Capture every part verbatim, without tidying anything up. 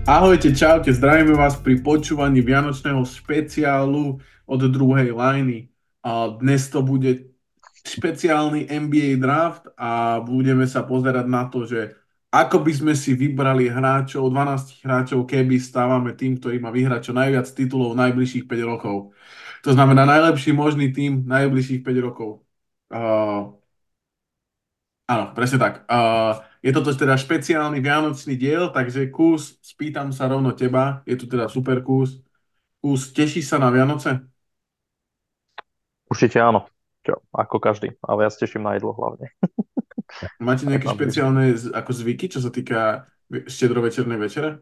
Ahojte, čaute, zdravíme vás pri počúvaní Vianočného špeciálu od druhej lajny. A dnes to bude špeciálny N B A draft a budeme sa pozerať na to, že ako by sme si vybrali hráčov, dvanásť hráčov, keby stávame tým, ktorý má vyhrať čo najviac titulov najbližších päť rokov. To znamená najlepší možný tým najbližších päť rokov. Uh, Áno, presne tak. Uh, je toto teda špeciálny vianočný diel, takže Kus, spýtam sa rovno teba, je tu teda super Kus. Kus, teší sa na Vianoce? Určite áno. Čo, ako každý. Ale ja sa teším na jedlo hlavne. Máte Aj nejaké na druhý. špeciálne z- ako zvyky, čo sa týka ve- štedrovečernej večere?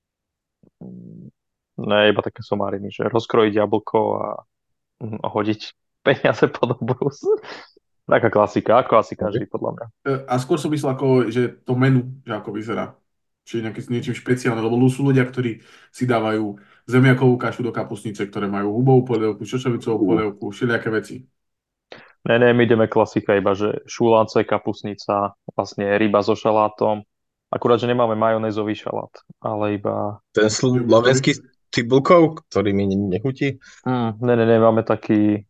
Mm, Ne, iba také somáriny, že rozkrojiť jablko a mm, hodiť peniaze pod obrus. Taká klasika, ako asi každý, podľa mňa. E, A skôr som myslel ako, že to menu, že ako vyzerá. Čiže nejaké s niečím špeciálne, lebo sú ľudia, ktorí si dávajú zemiakovú kašu do kapustnice, ktoré majú hubovú polievku, šošovicovú polievku, všelijaké veci. Ne, ne, my ideme klasika, iba že šulance, kapusnica, vlastne ryba so šalátom. Akurát, že nemáme majonézový šalát, ale iba... Ten Ktorý? slovenský s cibulkou, ktorý mi ne- nechutí. Mm, ne, ne, ne, máme taký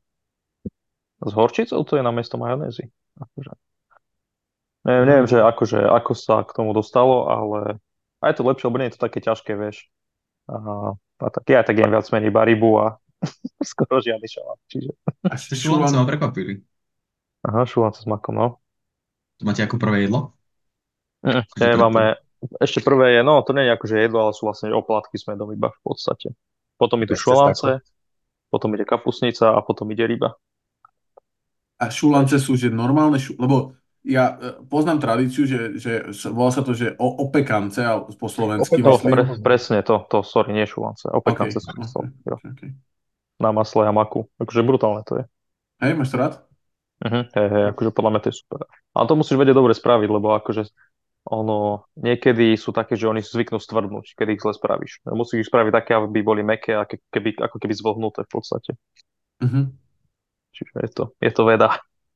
s horčicou, to je namiesto majonézy. Akože. Neviem, neviem, že Mm. akože, ako sa k tomu dostalo, ale aj je to lepšie, lebo nie je to také ťažké, vieš. A, a tak, ja tak jem viac menej iba rybu a skoro žiadny šalát. Čiže, A Tie šulance ma šulan, prekvapili. aha, šulance s makom, no. To máte ako prvé jedlo? Mm, Akože nie, pred tým. máme, ešte prvé je, no to nie je akože jedlo, ale sú vlastne oplátky s medom iba v podstate. Potom idú Bez cestáku. šulance, potom ide kapusnica a potom ide ryba. a šulance sú, že normálne, šu, lebo ja e, poznám tradíciu, že, že sa- volá sa to, že o, opekance, ale po slovensky To, Opekance. pre, myslím. presne to, to, sorry, nie šulance, OK, opekance som OK, myslel, jo. OK. Na masle a maku. Takže brutálne to je. Hej, máš to rád? Mhm, hej, hej, akože podľa mňa to je super. Ale to musíš vedieť dobre spraviť, lebo akože ono, niekedy sú také, že oni zvyknú stvrdnúť, keď ich zle spravíš. Musíš ich spraviť také, aby boli mäkké, ako keby, ako keby zvlhnuté v podstate. Mhm. Čiže je to, je to veda.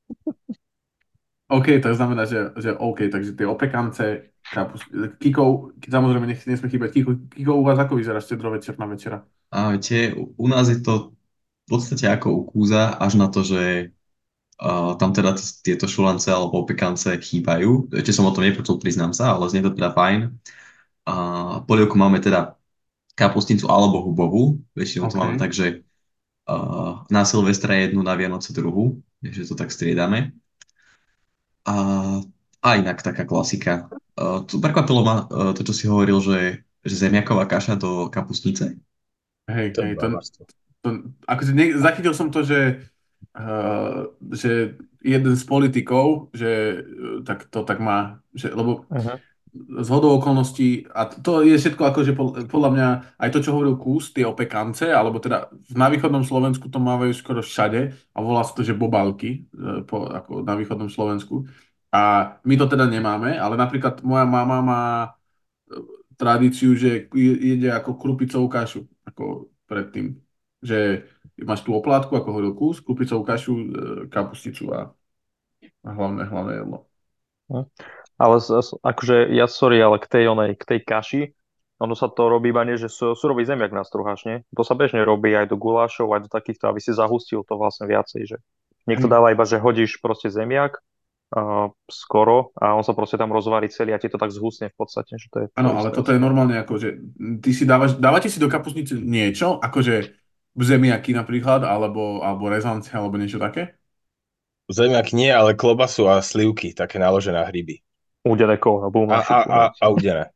OK, to znamená, že, že OK, takže tie opekance, kapus, kikov, samozrejme nech, nesmie chýbať kikov, kikov u vás ako vyzerá štedrovečerná večera? A viete, u, u nás je to v podstate ako u kúza, až na to, že uh, tam teda t- tieto šulance alebo opekance chýbajú. Ešte som o tom nepočul, priznám sa, ale znie to teda fajn. A polievku máme teda kapustnicu alebo hubovú. Väčšinou to máme OK. tak, že uh, na Silvestra jednu, na Vianoce druhú, že to tak striedame. A, a inak taká klasika. Uh, tu prekvapilo ma uh, to, čo si hovoril, že, že zemiaková kaša do kapustnice. Hej, To je hej, to, barbarstvo. to, akože nie, zachytil som to, že, uh, že jeden z politikov, že uh, tak to tak má, že, lebo Mhm. zhodou okolností, a to je všetko akože pod- podľa mňa, aj to, čo hovoril Kus, tie opekance, alebo teda na východnom Slovensku to mávajú skoro všade a volá sa to, že bobalky, e, po, ako na východnom Slovensku. A my to teda nemáme, ale napríklad moja mama má e, tradíciu, že je- jede ako krupicovú kašu, ako predtým. Že máš tú oplátku, ako hovoril Kus, krupicovú kašu, e, kapusticu a, a hlavné, hlavné jedlo. Mhm. Ale z, z- akože ja sorry, ale k tej onej, k tej kaši, ono sa to robí iba nie, že su, surový zemiak nastruháš, nie? To sa bežne robí aj do gulášov, aj do takýchto, aby si zahustil to vlastne viacej, že niekto Hej. dáva iba, že hodíš proste zemiak uh, skoro a on sa proste tam rozvarí celý a ti to tak zhusne v podstate, že to je to Áno, ale isté toto asi. je normálne ako, že ty si dávaš, dávate si do kapusnice niečo, akože zemiaky napríklad, alebo, alebo rezance, alebo niečo také? Zemiak nie, ale klobasu a slivky, také naložené na hryby. Údené koleno, bum, A, na a, šupu a, hneď. a udené.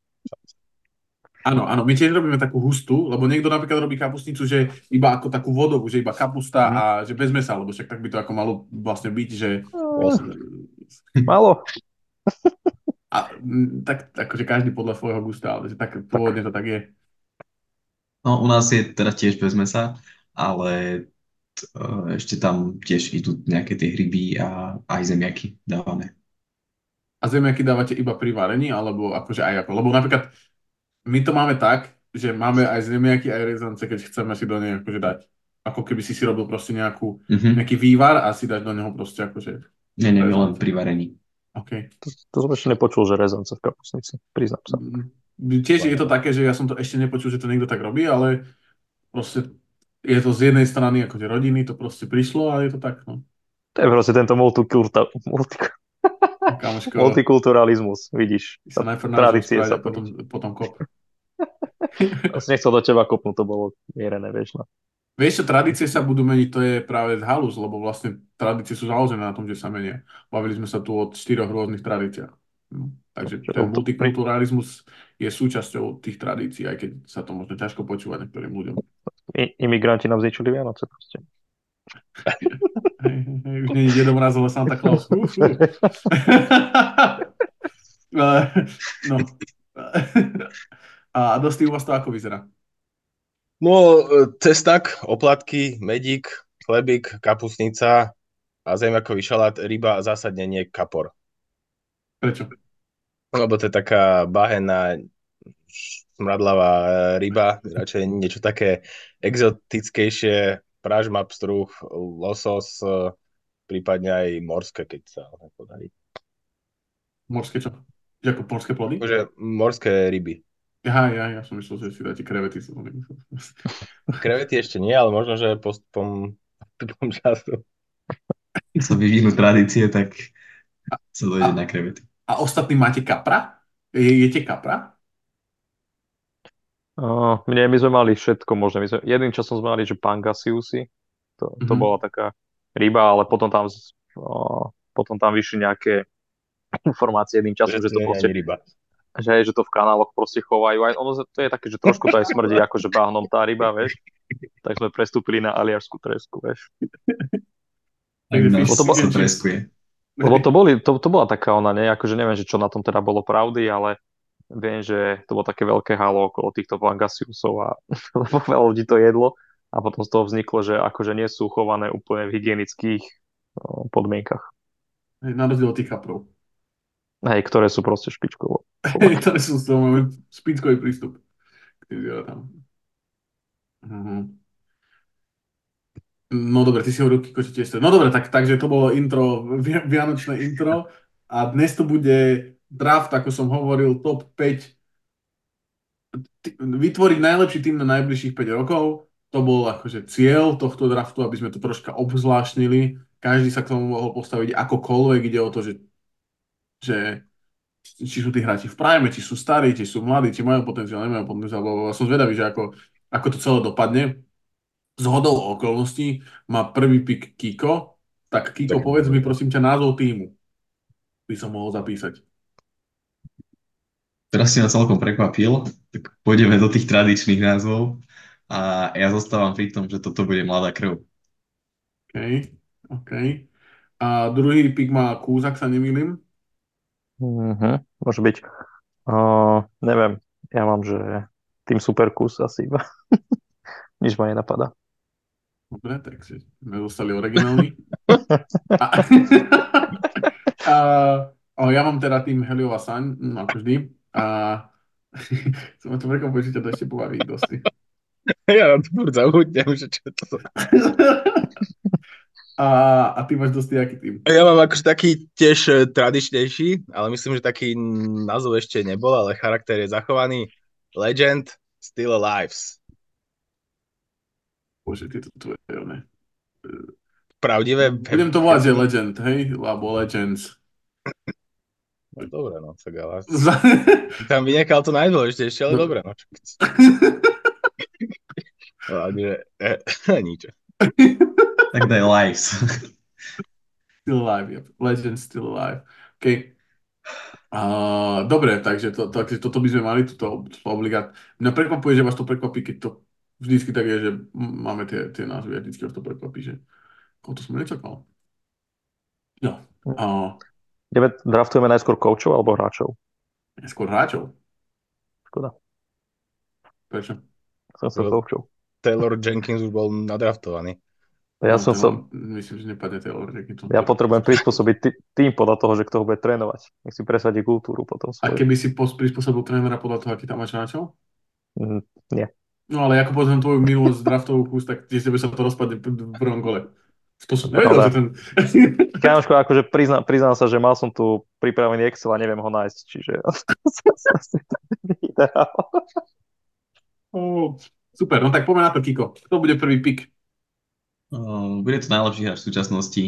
Áno, áno, my tiež robíme takú hustú, lebo niekto napríklad robí kapustnicu, že iba ako takú vodovú, že iba kapusta a Mhm. že bez mesa, lebo však tak by to ako malo vlastne byť, že Uh, Jasne. Málo. a, mm, tak, akože každý podľa svojho gusta, ale že tak pôvodne to tak je. No, u nás je teda tiež bez mesa, ale uh, ešte tam tiež idú nejaké tie hryby a aj zemiaky dávame. A zemiaky dávate iba pri varení, alebo akože aj ako, lebo napríklad my to máme tak, že máme aj zemiaky, aj rezance, keď chceme si do nej akože dať. Ako keby si si robil proste nejakú, Mhm. nejaký vývar a si dáš do neho proste akože Nie, nie, my len rezance. pri varení. OK. To, to som ešte nepočul, že rezance v kapusnici, priznám sa. Mm. tiež je to také, že ja som to ešte nepočul, že to niekto tak robí, ale proste je to z jednej strany ako tie rodiny, to proste prišlo a je to tak, no. To je proste tento multikulta, multi, Kamoško, multikulturalizmus, vidíš. ty sa najprv naučil Tradície správať sa a potom, plniť. potom kop. Vlastne nechcel do teba kopnúť, to bolo mierené, vieš, no. Vieš čo, tradície sa budú meniť, to je práve halus, lebo vlastne tradície sú založené na tom, že sa menia. Bavili sme sa tu o štyroch rôznych tradíciách. No, takže Čo ten to pri- multikulturalizmus je súčasťou tých tradícií, aj keď sa to možno ťažko počúva niektorým ľuďom. i- imigranti nám zničili Vianoce proste. Hej, hej, hej, už nie je Dedo Mraz, ale Santa Claus. Fú, fú. Ale, no. A dosť u vás to ako vyzerá? No, e, cestak, oplatky, medík, chlebík, kapustnica a zemiakový šalát, ryba, zásadne nie kapor. Prečo? Lebo to je taká bahenná, smradlavá e, ryba, radšej niečo také exotickejšie, pražma, pstruh, losos, e, prípadne aj morské, keď sa podarí. Morské čo? Že ako morské plody? Akože morské ryby. Aha, ja, ja som myslel, že si dáte krevety. Som nemyslel. Krevety ešte nie, ale možno, že postupom, postupom času. Keď sa vyvinú tradície, tak sa dojde A- na krevety. A ostatní máte kapra? Je, jete kapra? Uh, mne, my sme mali všetko možné. My sme, jedným časom sme mali, že pangasiusy, to, to Mhm. bola taká ryba, ale potom tam, z- uh, potom tam vyšli nejaké informácie jedným časom, Že že to to nie je proste, ani ryba. že, že to v kanáloch proste chovajú. Aj ono to je také, že trošku to aj smrdí, akože bahnom tá ryba, vieš. Tak sme prestúpili na aliarskú tresku, vieš. Tak Takže nás fish to bo- fish and sa chips. treskuje. Lebo to, boli, to, to bola taká ona, nie, akože neviem, že čo na tom teda bolo pravdy, ale viem, že to bolo také veľké halo okolo týchto pangasiusov a lebo veľa ľudí to jedlo a potom z toho vzniklo, že akože nie sú chované úplne v hygienických no, podmienkach. Hej, na rozdiel od tých kaprov. Hej, ktoré sú proste špičkovo. Ktoré sú z toho máme špičkový prístup k tým zvieratám. Mhm. No dobre, ty si hovoril Kiko, že tiež to- No dobre, tak, takže to bolo intro, vi- vianočné intro a dnes to bude draft, ako som hovoril, top päť. Ty- vytvoriť najlepší tým na najbližších päť rokov. To bol akože cieľ tohto draftu, aby sme to troška obzvláštnili. Každý sa k tomu mohol postaviť akokoľvek. Ide o to, že, že či sú tí hráči v prime, či sú starí, či sú mladí, či majú potenciál, nemajú potenciál. Lebo som zvedavý, že ako, ako to celé dopadne. Zhodou okolností má prvý pick Kiko. Tak Kiko, Tak, povedz mi prosím ťa názov týmu. By som mohol zapísať. Teraz si ma celkom prekvapil, tak pôjdeme do tých tradičných názvov a ja zostávam pri tom, že toto bude mladá krv. OK, OK. A druhý pick má Kúz, ak sa nemýlim. Mhm, môže byť. Uh, neviem, ja mám, že tým Superkus asi iba. Nič ma nenapadá. Dobre, tak si sme zostali originálni. A, a, a ja mám teda tým Heliova Saň, no ako vždy. A som to prekvapuje, že ťa to ešte pobaví dosť. Ja na to furt zabudnem, že čo to je. A, a ty máš dosť aký tým. Ja mám akože taký tiež e, tradičnejší, ale myslím, že taký názov ešte nebol, ale charakter je zachovaný. Legend, Still Alive. Bože, tieto tvoje, ne. Pravdivé. Budem to volať, že Legend, hej? Alebo Legends. No, dobre, no, tak ale Za- tam vynechal to najdôležitejšie, ale No. dobre, no. čo chceš. No, takže, e, nič. Tak daj lives. Still alive, yep. Legend still alive. OK. Uh, dobre, takže, to, takže toto by sme mali, toto, toto obligát. Mňa prekvapuje, že vás to prekvapí, keď to vždycky tak je, že máme tie, tie názvy a vždycky vás to prekvapí, že koho to som nečakal. No, uh, Ideme, draftujeme najskôr coachov alebo hráčov? skôr hráčov. Škoda. Prečo? Som sa No. coachov. Taylor Jenkins už bol nadraftovaný. Ja No, som to sa, mám- Myslím, že nepadne Taylor Jenkins. ja potrebujem prispôsobiť tý- tým podľa toho, že kto ho bude trénovať. Nech si presadí kultúru potom A svoju. keby si pos- prispôsobil trénera podľa toho, aký tam máš hráčov? Mm, nie. No ale ako poznám tvoju minulosť draftovú kus, tak tiež tebe sa to rozpadne v prvom kole. To som nevedel, že Pravda. ten... Kámoško, akože priznám, priznám sa, že mal som tu pripravený Excel a neviem ho nájsť, čiže som si to nevydal. Oh, super, no tak poďme na to, Kiko. Kto bude prvý pick? Uh, bude to najlepší hráč v súčasnosti.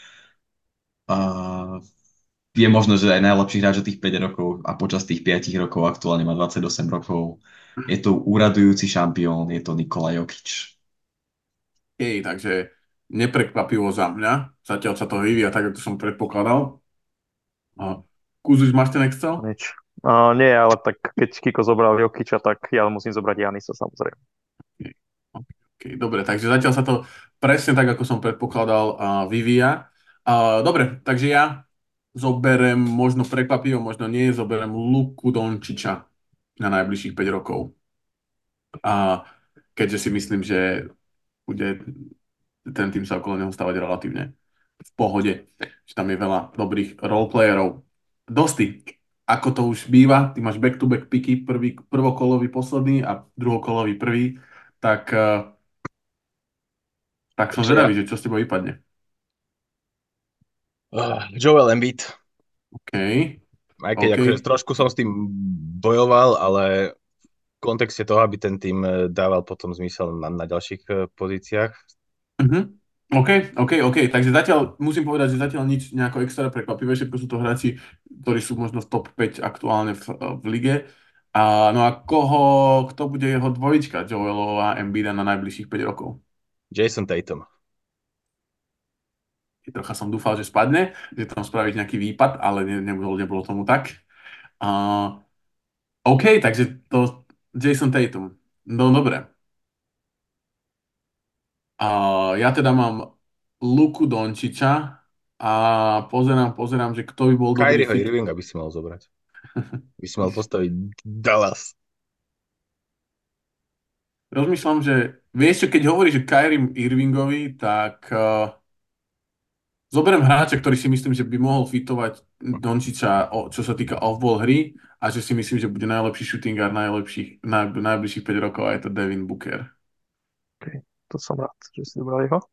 Uh, je možno, že aj najlepší hráč od tých päť rokov a počas tých päť rokov aktuálne má dvadsaťosem rokov. Je to úradujúci šampión, je to Nikola Jokic. Hej, takže neprekvapivo za mňa. Zatiaľ sa to vyvíja tak, ako som predpokladal. A Kúzuš, máš ten Excel? Nič. Uh, nie, ale tak keď Kiko zobral Jokiča, tak ja musím zobrať Janisa samozrejme. Okay. Okay, dobre, takže zatiaľ sa to presne tak, ako som predpokladal, a vyvíja. A, dobre, takže ja zoberem, možno prekvapivo, možno nie, zoberem Luku Dončiča na najbližších päť rokov. A keďže si myslím, že bude ten tým sa okolo neho stavať relatívne v pohode, že tam je veľa dobrých roleplayerov. Dosti, ako to už býva, ty máš back-to-back picky, prvý, prvokolový posledný a druhokolový prvý, tak, eh, tak som Takže ja. zvedavý, že čo z teba vypadne. Uh, Joel Embiid. OK, Aj keď OK. akože trošku som s tým bojoval, ale v kontexte toho, aby ten tým eh, dával potom zmysel na, na ďalších eh, pozíciách. Mhm. OK, OK, OK. Takže zatiaľ musím povedať, že zatiaľ nič nejako extra prekvapivé, všetko sú to hráči, ktorí sú možno v top päť aktuálne v, v lige. A, no a koho, kto bude jeho dvojička Joelova Embida na najbližších päť rokov? Jason Tatum. Trocha som dúfal, že spadne, že tam spraviť nejaký výpad, ale ne, nebolo, nebolo tomu tak. A, OK, takže to Jason Tatum. No dobre. A ja teda mám Luku Dončiča a pozerám, pozerám, že kto by bol dobrý Kyrieho fit. Irvinga by si mal zobrať. By si mal postaviť Dallas. Rozmýšľam, že vieš čo, keď hovoríš o Kyrie Irvingovi, tak uh, zoberiem hráča, ktorý si myslím, že by mohol fitovať Dončiča, o- čo sa týka off-ball hry a že si myslím, že bude najlepší shooting guard najlepších, naj, najbližších päť rokov a je to Devin Booker. Okay. To som rád, že si zobral jeho.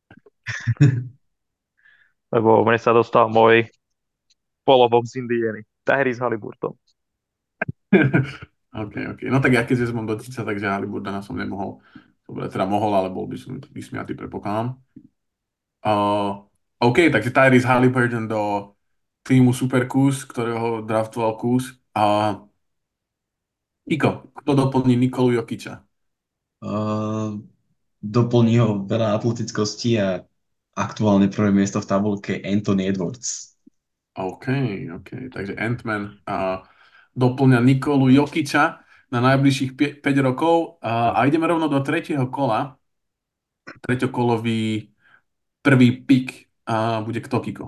Lebo mne sa dostal môj polobok z Indiany. Tyrese Haliburton. OK, OK. No tak ja keď mám do Dončiča, takže Haliburdana som nemohol. Dobre, teda mohol, ale bol by som vysmiatý, predpokladám. Uh, OK, takže Tyrese Haliburton do týmu Super Kuz, ktorého draftoval Kuz. A Iko, kto doplní Nikolu Jokiča? Uh, doplní ho veľa atletickosti a aktuálne prvé miesto v tabulke Anthony Edwards. OK, OK. Takže Ant-Man a doplňa Nikolu Jokiča na najbližších päť rokov. A, a ideme rovno do tretieho kola. Treťokolový prvý pick a bude kto, Kiko?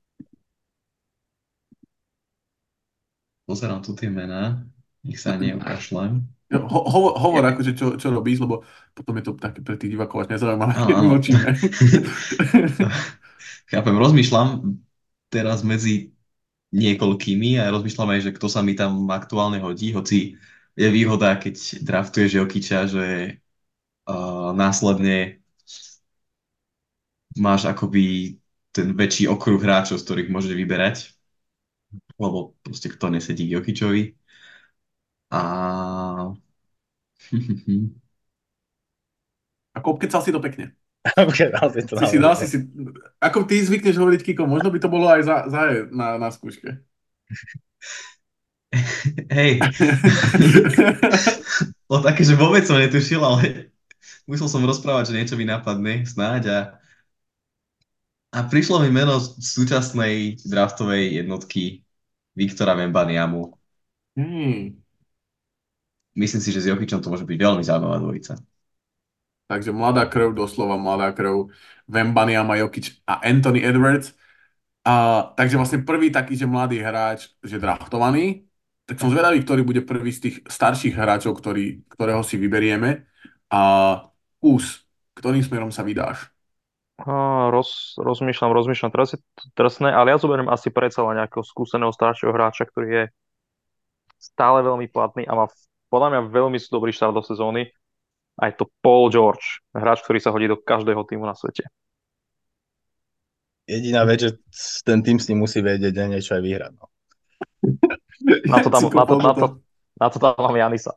Pozerám tu tie mená, nech sa neukašľam. Ho, hovor, hovor akože čo, čo robíš, lebo potom je to také pre tých divákov až nezaujímavé, Áno, keď áno. mlčíme. Chápem, rozmýšľam teraz medzi niekoľkými a rozmýšľam aj, že kto sa mi tam aktuálne hodí, hoci je výhoda, keď draftuješ Jokiča, že uh, následne máš akoby ten väčší okruh hráčov, z ktorých môžeš vyberať, lebo proste kto nesedí k Jokičovi. A... A kopkecal si to pekne. Okay, naozaj to Si si naozaj. dal si si... Ako ty zvykneš hovoriť, Kiko, možno by to bolo aj za, za na, na skúške. Hej, bolo také, že vôbec som netušil, ale musel som rozprávať, že niečo mi napadne, snáď. A, a prišlo mi meno z súčasnej draftovej jednotky Viktora Wembanyamu. Hmm. Myslím si, že s Jokičom to môže byť veľmi zaujímavá dvojica. Takže mladá krv, doslova mladá krv, Wembanyama, Jokic a Anthony Edwards. A, takže vlastne prvý taký, že mladý hráč, že draftovaný. Tak som zvedavý, ktorý bude prvý z tých starších hráčov, ktorý, ktorého si vyberieme. A Kus, ktorým smerom sa vydáš? A roz, rozmýšľam, rozmýšľam. Teraz je to drsné, ale ja zoberiem asi predsa len nejakého skúseného staršieho hráča, ktorý je stále veľmi platný a má podľa mňa veľmi dobrý štart do sezóny. A je to Paul George, hráč, ktorý sa hodí do každého týmu na svete. Jediná vec, že ten tým si musí vedieť aj niečo aj vyhrať. No. Na to Jak si tam, na to, kopol do na to, toho. na to tam mám Janisa.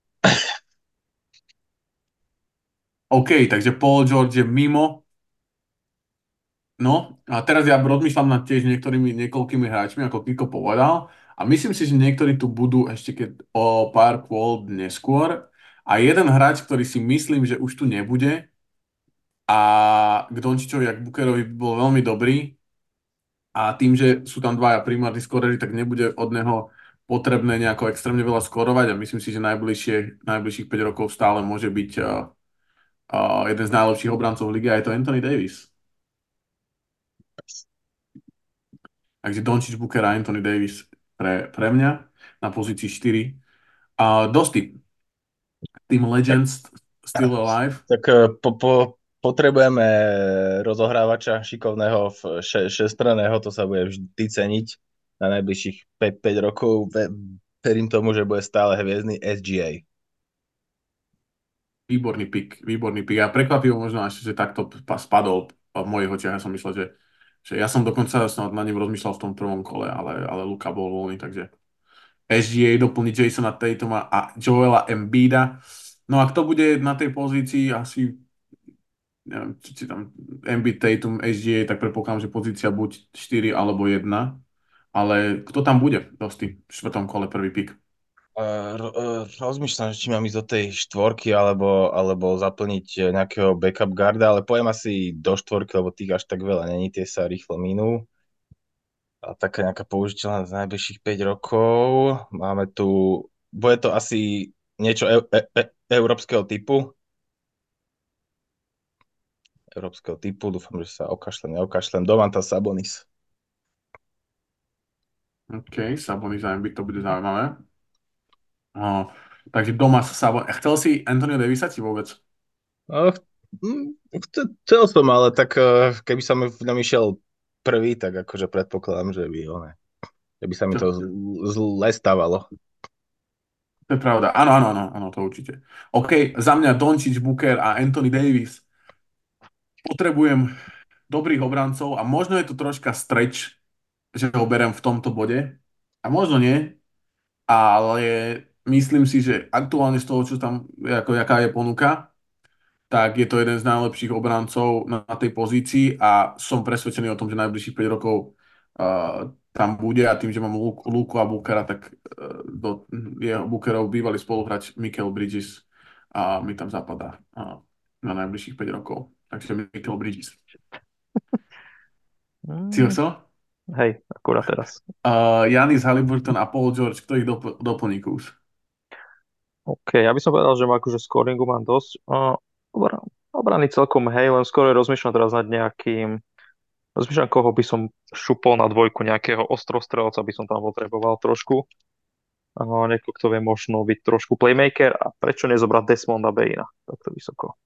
OK, takže Paul George je mimo. No, a teraz ja rozmýšľam nad tiež niektorými, niekoľkými hráčmi, ako Kiko povedal. A myslím si, že niektorí tu budú ešte keď o pár kôl neskôr. A jeden hráč, ktorý si myslím, že už tu nebude, a k Dončičovi a k Bookerovi bol veľmi dobrý. A tým, že sú tam dvaja primárni skorery, tak nebude od neho potrebné nejako extrémne veľa skorovať. A myslím si, že najbližšie, najbližších päť rokov stále môže byť uh, uh, jeden z najlepších obrancov ligy, a je to Anthony Davis. Takže Doncic, Booker a Anthony Davis pre, pre mňa na pozícii štyri. A Dosti, Team Tak, Legends still alive. tak eh, po, po, potrebujeme rozohrávača šikovného, f- še, šestreného, to sa bude vždy ceniť na najbližších päť, päť rokov. Ve, verím tomu, že bude stále hviezdny es gé á. Výborný pick, výborný pick. A prekvapivo možno až, že takto pa- spadol v mojich očiach. Ja som myslel, že, že ja som dokonca snad na ním rozmýšľal v tom prvom kole, ale, ale Luka bol voľný, takže es gé á doplní Jasona Tatuma a Joela Embida. No a kto bude na tej pozícii, asi neviem, či, či tam Embiid, Tatum, es gé á, tak predpokladám, že pozícia buď štyri alebo jedna. Ale kto tam bude, Dosti, v štvrtom kole prvý pick? Uh, uh, rozmýšľam, že či mám ísť do tej štvorky alebo, alebo zaplniť nejakého backup guarda, ale poviem asi do štvorky, lebo tých až tak veľa není, tie sa rýchlo minú. A taká nejaká použiteľná z najbližších päť rokov. Máme tu, bude to asi niečo e- e- e- európskeho typu. Európskeho typu, dúfam, že sa okašlem, neokašlem. Domantas Sabonis. OK, Sabonis a Embiid, to bude zaujímavé. No, takže doma sa Sabonis. Chcel si Antonio Davisa či vôbec? No, ch- hm, ch- chcel som, ale tak eh, keby sa mi nám išiel prvý, tak akože predpokladám, že by, one, že by sa mi Čo? to zl- zle stávalo. To je pravda. Áno, áno, áno, áno, to určite. OK, za mňa Doncic, Booker a Anthony Davis. Potrebujem dobrých obrancov a možno je to troška stretch, že ho berem v tomto bode. A možno nie, ale myslím si, že aktuálne z toho, čo tam, ako, jaká je ponuka, tak je to jeden z najlepších obrancov na, na tej pozícii a som presvedčený o tom, že najbližších päť rokov uh, tam bude, a tým, že mám Luku, Luku a Bookera, tak uh, do jeho Bookerov bývalý spoluhráč Mikal Bridges a mi tam zapadá uh, na najbližších päť rokov. Takže Mikal Bridges. Si ho Mm, chcel? hej, akurát teraz. Uh, Giannis Haliburton a Paul George, kto ich dop- doplní kús? OK, ja by som povedal, že akože scoringu mám dosť. Uh, obra- obrany celkom, hej, len skoro rozmýšľam teraz nad nejakým. Rozmýšľam, koho by som šupol na dvojku, nejakého ostrostrelca by som tam potreboval trošku. Uh, niekto, kto vie možno byť trošku playmaker, a prečo nezobrať Desmonda Baina takto vysoko.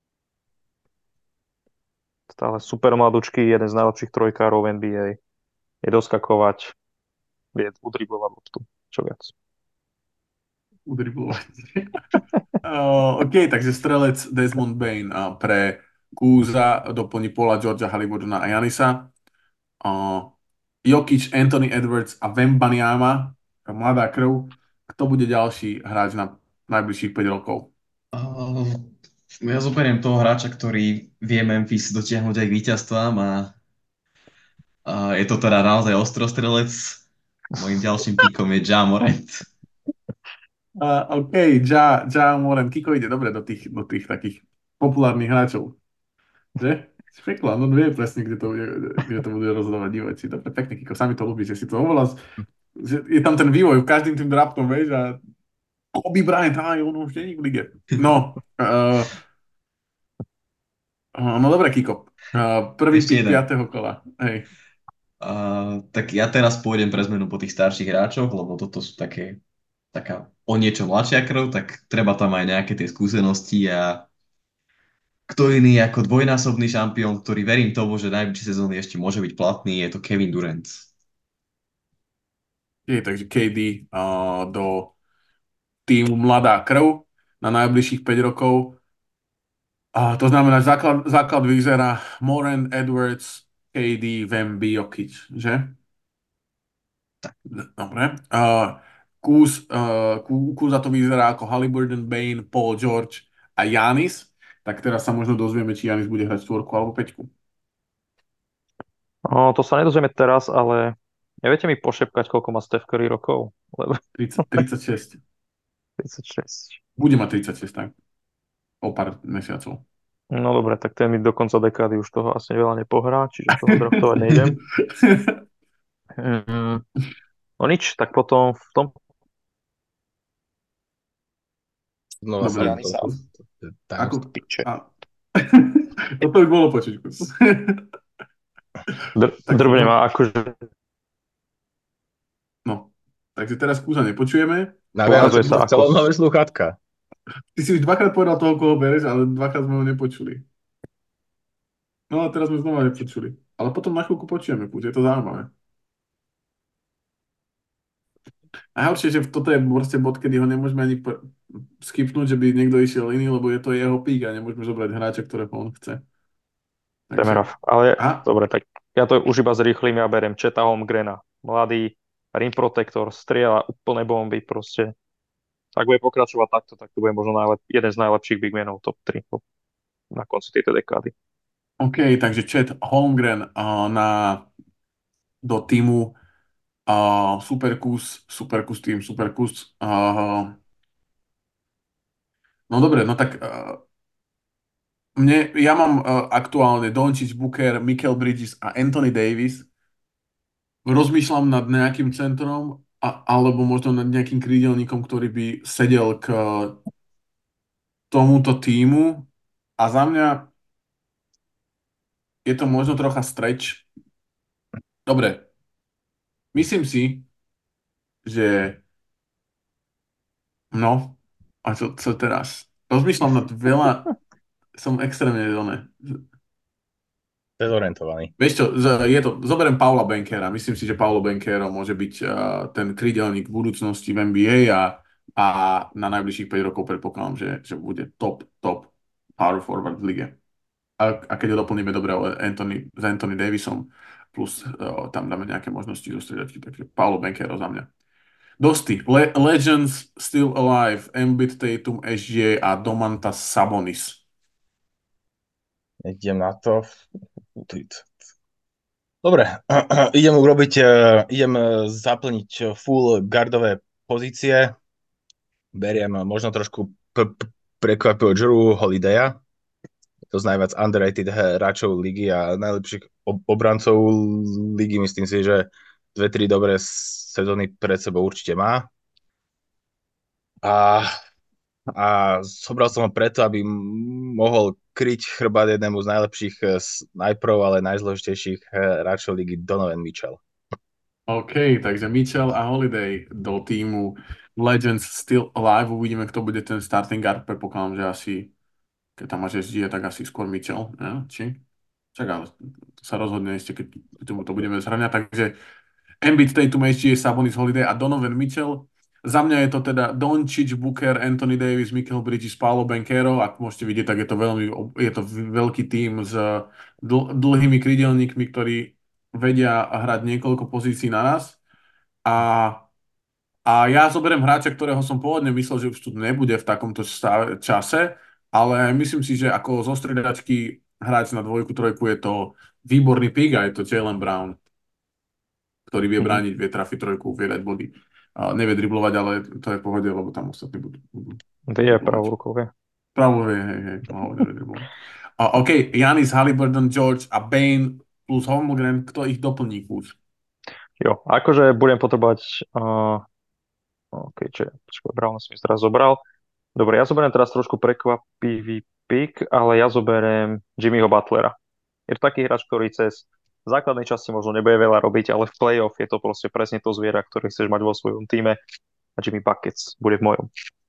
Stále super mladúčky, jeden z najlepších trojkárov v en bí ej. Je doskakovať, vie udriblovať loptu. Čo viac. Udriblovať. Uh, OK, takže strelec Desmond Bain uh, pre Kúza doplní Paula Georgia, Haliburtona a Janisa. Uh, Jokic, Anthony Edwards a Wembanyama, mladá krv. Kto bude ďalší hráč na najbližších päť rokov? Uh, ja zoberiem toho hráča, ktorý vie Memphis dotiahnuť aj k víťazstvám a, a je to teda naozaj ostrostrelec. Mojím ďalším píkom je Ja Morant. Uh, OK, Ja, Ja Moran, Kiko ide dobre do tých, do tých takých populárnych hráčov. Že? Špekla, no vie presne, kde to, bude, kde to bude rozhodovať diváci. Dobre, pekne, Kiko, sami to ľúbi, že si to oveľa, že je tam ten vývoj každým tým draftom, vieš, a Kobe Bryant, aj on už není v lige. No, uh, uh, no dobre, Kiko. Uh, prvý Ešte pick jeden. piateho kola. Hej. Uh, tak ja teraz pôjdem pre zmenu po tých starších hráčoch, lebo toto sú také, taká o niečo mladšia krv, tak treba tam aj nejaké tie skúsenosti a kto iný ako dvojnásobný šampión, ktorý verím tomu, že najbližšie sezóny ešte môže byť platný, je to Kevin Durant. Je, takže ká dé uh, do týmu Mladá krv na najbližších päť rokov. A to znamená, že základ, základ vyzerá Moran, Edwards, ká dé, Wemby, Jokic, že? Dobre. Uh, Kuz, uh, Kú- Kúza to vyzerá ako Haliburton, Bane, Paul George a Giannis. Tak teraz sa možno dozvieme, či Giannis bude hrať štvorku alebo peťku. O, to sa nedozvieme teraz, ale neviete mi pošepkať, koľko má Steph Curry rokov? Lebo tridsať, tridsaťšesť. tridsaťšesť. Bude mať tridsaťšesť, tak. O pár mesiacov. No dobre, tak ten mi do konca dekády už toho asi veľa nepohrá, čiže toho draftovať nejdem. Mm, no nič, tak potom v tom Znova sa Dobre. nám Giannis to... sám. Ako... tajomstvo. piče. A... Toto by bolo počuť. Kus. Dr- Tak drbne no, ma akože no. Takže teraz Kúza nepočujeme. Na ukazuje Vianoce sa chcelo ako... nové slúchatka. Ty si už dvakrát povedal toho, koho bereš, ale dvakrát sme ho nepočuli. No a teraz sme znova nepočuli. Ale potom na chvíľku počujeme, Kúz. Je to zaujímavé. Najhoršie, že toto je proste bod, kedy ho nemôžeme ani p- skipnúť, že by niekto išiel iný, lebo je to jeho pík a nemôžeme zobrať hráča, ktorého on chce. Takže... Temerov. Ale A? dobre, tak ja to už iba zrýchlim, ja beriem Cheta Holmgrena. Mladý rim protector, strieľa úplné bomby proste. Ak bude pokračovať takto, tak to bude možno najlep- jeden z najlepších big menov top tri na konci tejto dekády. OK, takže Chet Holmgren uh, na, do týmu uh, Superkus, Superkus tým, Superkus. Uh, no dobre, no tak uh, mne, ja mám uh, aktuálne Doncic, Booker, Michael Bridges a Anthony Davis. Rozmýšľam nad nejakým centrom a, alebo možno nad nejakým krídelníkom, ktorý by sedel k tomuto týmu. A za mňa je to možno trocha stretch. Dobre, myslím si, že no, a čo, čo teraz? Rozmýšľam nad veľa, som extrémne zelené. Dezorientovaný. Vieš čo, z- je to, zoberiem Paula Bankera. Myslím si, že Paulo Bankero môže byť uh, ten krídelník v budúcnosti v en bí ej a, a na najbližších päť rokov predpokladám, že, že bude top, top power forward v lige. A, a keď ho doplníme dobre o Anthony, s Anthony Davisom, plus uh, tam dáme nejaké možnosti zo striedačky, takže Paulo Bankero za mňa. Dosti. Le- Legends Still Alive, Embiid, Tatum, es gé a Domantas Sabonis. Idem na to. Dobre, idem urobiť, eh, idem eh, zaplniť full guardové pozície. Beriem možno trošku p- p- prekvapivo Drew Holidaya. Je to z najviac underrated hráčov ligy a najlepších ob- obrancov ligy. Myslím si, že dve, tri dobré sezóny pred sebou určite má. A, a zobral som ho preto, aby m- mohol kryť chrbát jednému z najlepších eh, snajperov, ale najzložitejších eh, hráčov ligy Donovan Mitchell. OK, takže Mitchell a Holiday do týmu Legends Still Alive. Uvidíme, kto bude ten starting guard. Predpokladám, že asi, keď tam máš es gé, tak asi skôr Mitchell. Ne? Či? Čak, ale to sa rozhodne ešte, keď keď tomu to budeme zhrňať. Takže Embiid, Tatum, es gé, Sabonis, Holiday a Donovan Mitchell. Za mňa je to teda Doncic, Booker, Anthony Davis, Michael Bridges, Paolo Banchero. Ak môžete vidieť, tak je to veľmi, je to veľký tím s dl- dlhými krídelníkmi, ktorí vedia hrať niekoľko pozícií naraz. A, a ja zoberiem hráča, ktorého som pôvodne myslel, že už tu nebude v takomto stave, čase, ale myslím si, že ako zo striedačky hráč na dvojku, trojku je to výborný pík a je to Jaylen Brown, ktorý vie Mhm. brániť, vie trafiť trojku, vie dať body. A nevie driblovať, ale to je v pohode, lebo tam ostatní budú. budú To je pravou rukou, vie. Pravo vie, hej, hej, no, nevie driblovať. A, OK, Giannis, Haliburton, George a Bane plus Holmgren, kto ich doplní kús? Jo, akože budem potrebovať... Uh, OK, čo je? Počkaj, Brown som si teraz zobral. Dobre, ja zoberiem teraz trošku prekvapivý pick, ale ja zoberiem Jimmyho Butlera. Je to taký hráč, ktorý cez základnej časti možno nebude veľa robiť, ale v playoff je to proste presne to zviera, ktoré chceš mať vo svojom týme a Jimmy Buckets bude v mojom.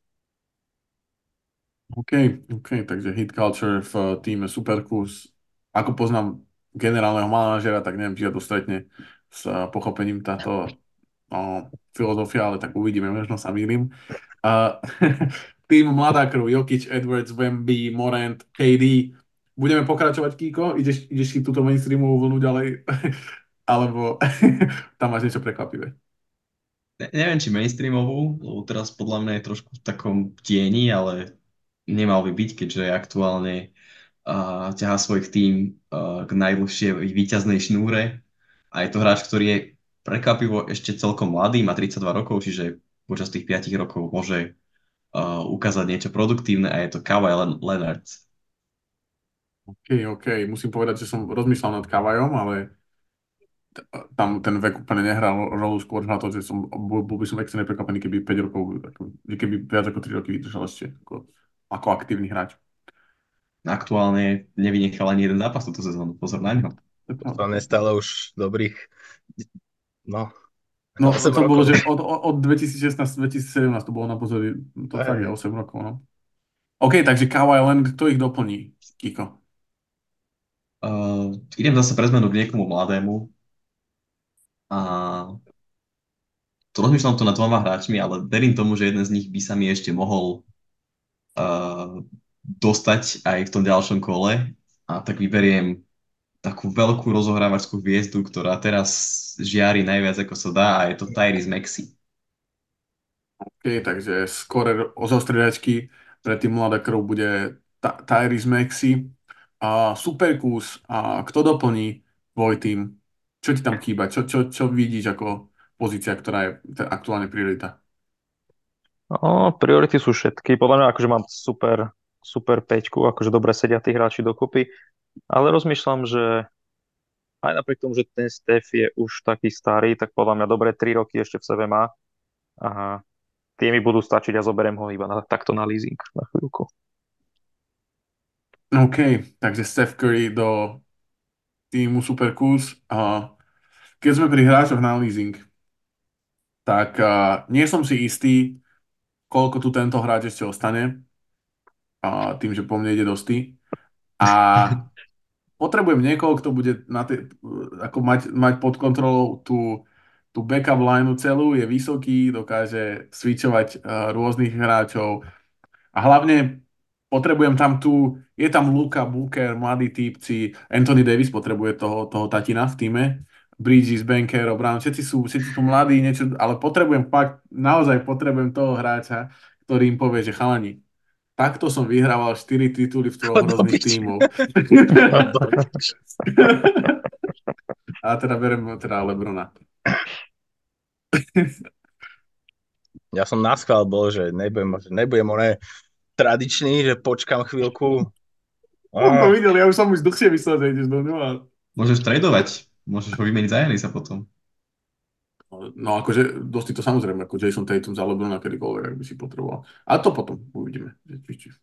OK, OK, takže hit culture v týme Superkus. Ako poznám generálneho manažera, tak neviem, či ho to stretne s uh, pochopením táto uh, filozofia, ale tak uvidíme, možno sa mýlim. Uh, tým mladá krv, Jokic, Edwards, Wemby, Morant, ká dé, budeme pokračovať, Kiko? Ideš, ideš si túto mainstreamovú vlnu ďalej? Alebo tam máš niečo prekvapivé? Ne, neviem, či mainstreamovú, lebo teraz podľa mňa je trošku v takom tieni, ale nemal by byť, keďže aktuálne uh, ťahá svoj tým uh, k najdlhšie víťaznej šnúre. A je to hráč, ktorý je prekvapivo ešte celkom mladý, má tridsaťdva rokov, čiže počas tých piatich rokov môže uh, ukázať niečo produktívne a je to Kawhi Len- Leonard. OK, OK. Musím povedať, že som rozmýšľal nad Kavajom, ale t- tam ten vek úplne nehral rolu, skôr na to, že som, bol, bol by som extrémne prekvapený, keby päť rokov, ako, že keby viac ako tri roky vydržal ešte ako, ako aktívny hráč. Aktuálne nevynechal ani jeden zápas túto sezónu. Pozor na ňo. To nestále už dobrých, no, No, osem to bolo, rokov. že od, od od dvetisícšestnásť dvetisícfakt to bolo na pozori, to Hej. fakt je osem rokov, no. OK, takže Kawhi len kto ich doplní, Kiko? Uh, idem zase pre zmenu k niekomu mladému. A to rozmýšľam to nad dvoma hráčmi, ale verím tomu, že jeden z nich by sa mi ešte mohol uh, dostať aj v tom ďalšom kole. A tak vyberiem takú veľkú rozohrávačskú hviezdu, ktorá teraz žiari najviac ako sa dá a je to Tyrese Maxey. OK, takže skôr zo striedačky pre tým mladá krv bude Ta- Tyrese Maxey. A Superkus, a kto doplní tvoj tým? Čo ti tam chýba? Čo, čo, čo vidíš ako pozícia, ktorá je t- aktuálne priorita? No, priority sú všetky. Podľa mňa akože mám super, super peťku, akože dobre sedia tí hráči dokopy, ale rozmýšľam, že aj napriek tomu, že ten Steph je už taký starý, tak podľa mňa dobre tri roky ešte v sebe má. A tie mi budú stačiť a zoberiem ho iba na, takto na leasing na chvíľku. OK, takže Steph Curry do týmu Superkus. A keď sme pri hráčoch na leasing, tak a, nie som si istý, koľko tu tento hráč ešte ostane, a, tým, že po mne ide dosti. A potrebujem niekoho, kto bude na te, ako mať, mať pod kontrolou tú, tú backup lineu celú, je vysoký, dokáže switchovať uh, rôznych hráčov a hlavne potrebujem tam tu, je tam Luka, Booker, mladí típci, Anthony Davis potrebuje toho, toho tatina v týme, Bridges, Banker, Brown, všetci sú, všetci sú mladí, niečo, ale potrebujem fakt, naozaj potrebujem toho hráča, ktorý im povie, že chalani, takto som vyhrával štyri tituly v troch Do hrozných piče. tímov. A teda berem teda Lebrona. Ja som naschvál bol, že nebudem, že nebudem oné tradičný, že počkam chvíľku. On to Ah, videl, ja už som už dlhšie myslel, že ideš do ňoho. Môžeš tradovať, môžeš ho vymeniť za Janisa potom. No akože dosť to samozrejme, ako Jason Tatum za Lebrona kedykoľvek, ak by si potreboval. A to potom uvidíme. že či- či.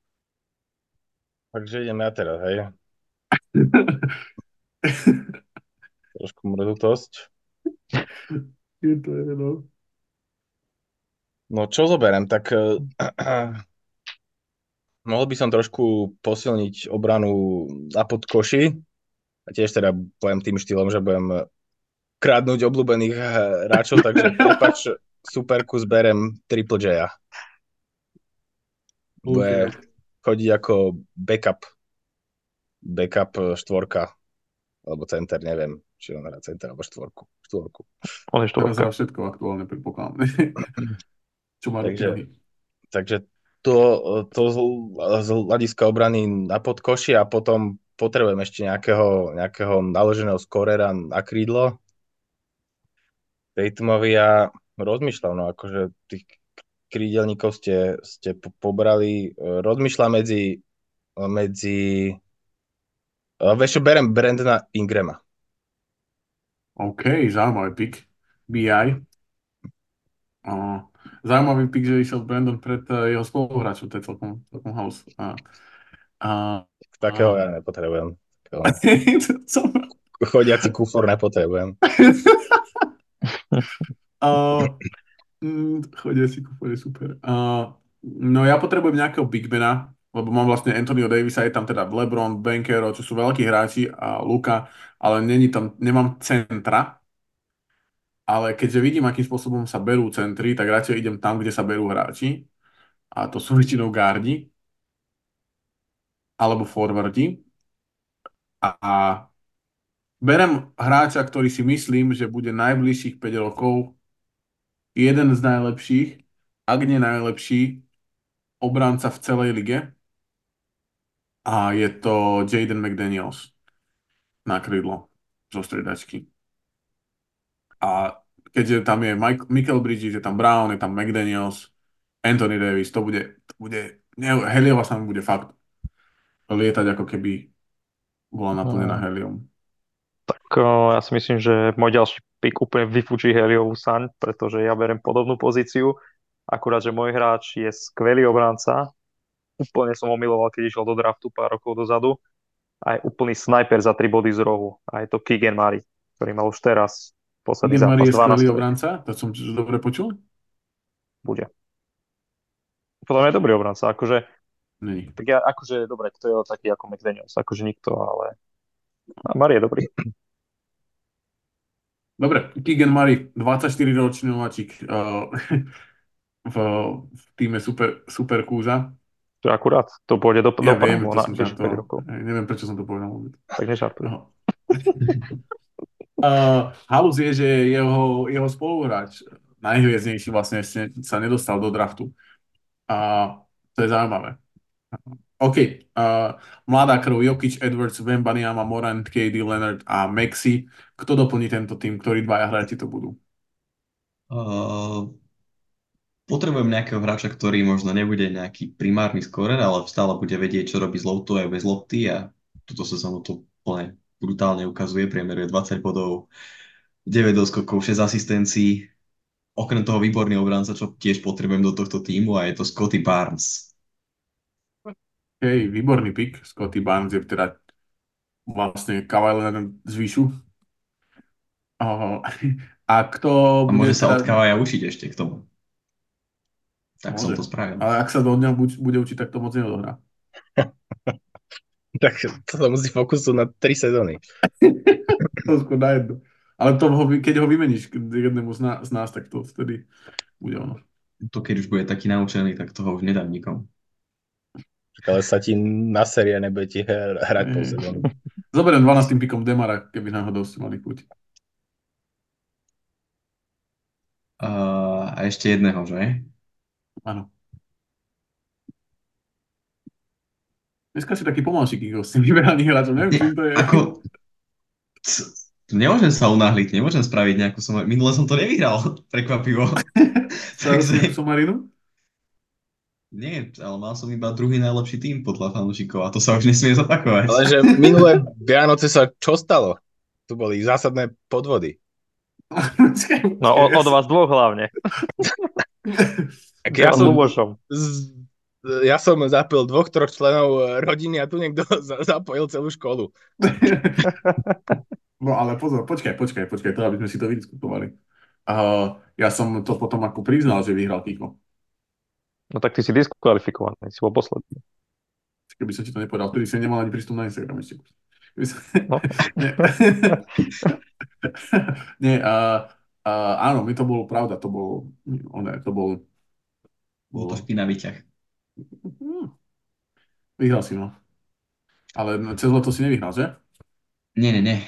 takže idem ja teraz, hej. Trošku mrzutosť. Je to je, no. No čo zoberiem, tak uh, mohol by som trošku posilniť obranu na podkoši. A tiež teda poviem tým štýlom, že budem kradnúť obľúbených eh, hráčov, takže prepač, superku zberem Triple J. Bude OK. chodiť ako backup. Backup eh, štvorka. Alebo center, neviem, či on hrá center alebo štvorku. štvorku. On je Teraz hrá štvorka. všetko aktuálne, predpokladám. Čo má ruky Takže, nohy. takže to, to z, z hľadiska obrany na podkoši a potom potrebujem ešte nejakého, nejakého naloženého skorera na krídlo. Tatumovi ja rozmýšľam, no akože tých krídelníkov ste, ste po- pobrali. Rozmýšľam medzi, medzi vieš čo, berem Brandona Ingrama. OK, zaujímavý pick. bé í. Uh, zaujímavý pick, že išiel Brandon pred uh, jeho spoluhráčom, to je celkom, celkom house. A, a, Takého a... ja nepotrebujem. Takého Som... chodiaci kufor nepotrebujem. uh, mm, chodia si kúpať, super. Uh, no ja potrebujem nejakého Big Bena, lebo mám vlastne Anthonyho Davisa, je tam teda LeBron, Bankero, čo sú veľkí hráči a Luka, ale není tam, nemám centra, ale keďže vidím, akým spôsobom sa berú centry, tak radšej idem tam, kde sa berú hráči a to sú väčšinou gardi alebo forwardi. A, a berem hráča, ktorý si myslím, že bude najbližších päť rokov jeden z najlepších, ak nie najlepší, obranca v celej lige. A je to Jaden McDaniels na krydlo zo striedačky. A keďže tam je Mike, Michael Bridges, je tam Brown, je tam McDaniels, Anthony Davis, to bude, to bude ne, Heliova sa mi bude fakt lietať, ako keby bola naplnená Mm, helium. Tak eh, ja si myslím, že môj ďalší pick úplne vyfúči Heliovú saň, pretože ja berem podobnú pozíciu. Akurát, že môj hráč je skvelý obranca. Úplne som ho miloval, keď išiel do draftu pár rokov dozadu. A je úplný snajper za tri body z rohu. A je to Keegan Murray, ktorý mal už teraz posledný Keegan Murray zápas je skvelý dvanásť obranca, to som dobre počul? bude. Podľa mňa je dobrý obranca. Akože, Není. tak ja, akože, dobre, to je taký ako McDaniels. Akože nikto, ale a Murray je dobrý. Dobre, Keegan Murray, dvadsaťštyriročný nováčik uh, v, v týme Super, Super Kúza. To je akurát, to pôjde do, Ja do viem, Prahu to na som ďalších päť žartoval. rokov. Ja neviem, prečo som to povedal. Tak nežartuj. Aha. Uh, halus je, že jeho, jeho spoluhráč, najhviezdnejší vlastne ešte sa nedostal do draftu. A to je zaujímavé. OK. Uh, mladá krv, Jokic, Edwards, Wembanyama, Morant, K D, Leonard a Maxi. Kto doplní tento tým? Ktorí dvaja hráči to budú? Uh, potrebujem nejakého hráča, ktorý možno nebude nejaký primárny skorer, ale stále bude vedieť, čo robí s loptou aj bez lopty a túto sezónu to plne brutálne ukazuje. Priemeruje dvadsať bodov, deväť doskokov, šesť asistencií. Okrem toho výborný obranca, čo tiež potrebujem do tohto týmu a je to Scotty Barnes. Hej, výborný pick. Scotty Barnes je teda vlastne Kawhi Leonard z výšu. Uh, a kto A bude môže sa od teda... Kavaja učiť ešte k tomu. Tak som Môže. to spravil. Ale ak sa do dňa buď- bude učiť, tak to moc neodohrá. Tak to sa musí fokusu na tri sezóny. To skôr na jedno. Ale to ho, vy- keď ho vymeníš k jednému z nás, z nás, tak to vtedy bude ono. To keď už bude taký naučený, tak toho už nedám nikomu. Ale sa ti na série nebude ti hr- hrať pol Hej. sezónu. Zoberiem dvanástym pikom Demara, keby náhodou ste mali chuť. Uh, a ešte jedného, že? Áno. Dneska si taký pomalší Kiko s tým vyberaním hráčom. Neviem, čím to je. Ako... c- Nemôžem sa unáhliť, nemôžem spraviť nejakú som... Minule som to nevyhral, prekvapivo. Sa Takže... Somarinu? Nie, ale mal som iba druhý najlepší tým podľa fanúšikov a to sa už nesmie zopakovať. Ale že minulé Vianoce sa čo stalo? Tu boli zásadné podvody. Počkaj, No o- počkaj, od vás dvoch hlavne. Tak ja S som, Lubošom. z- ja som zapil dvoch, troch členov rodiny a tu niekto za- zapojil celú školu. No ale pozor, počkaj, počkaj, počkaj, to aby sme si to vydiskutovali. Uh, ja som to potom ako priznal, že vyhral Kiko. No tak ty si diskvalifikovaný, si bol posledný. Keby som ti to nepovedal, vtedy si nemal ani prístup na Instagram ešte. Keby som... No. Nie, Nie uh, uh, áno, mi to bolo pravda, to bol, oné, to bol, Bol to špinavý ťah. Hm, vyhral si, no. Ale no, cez leto si nevyhral, že? Nie, nie, nie.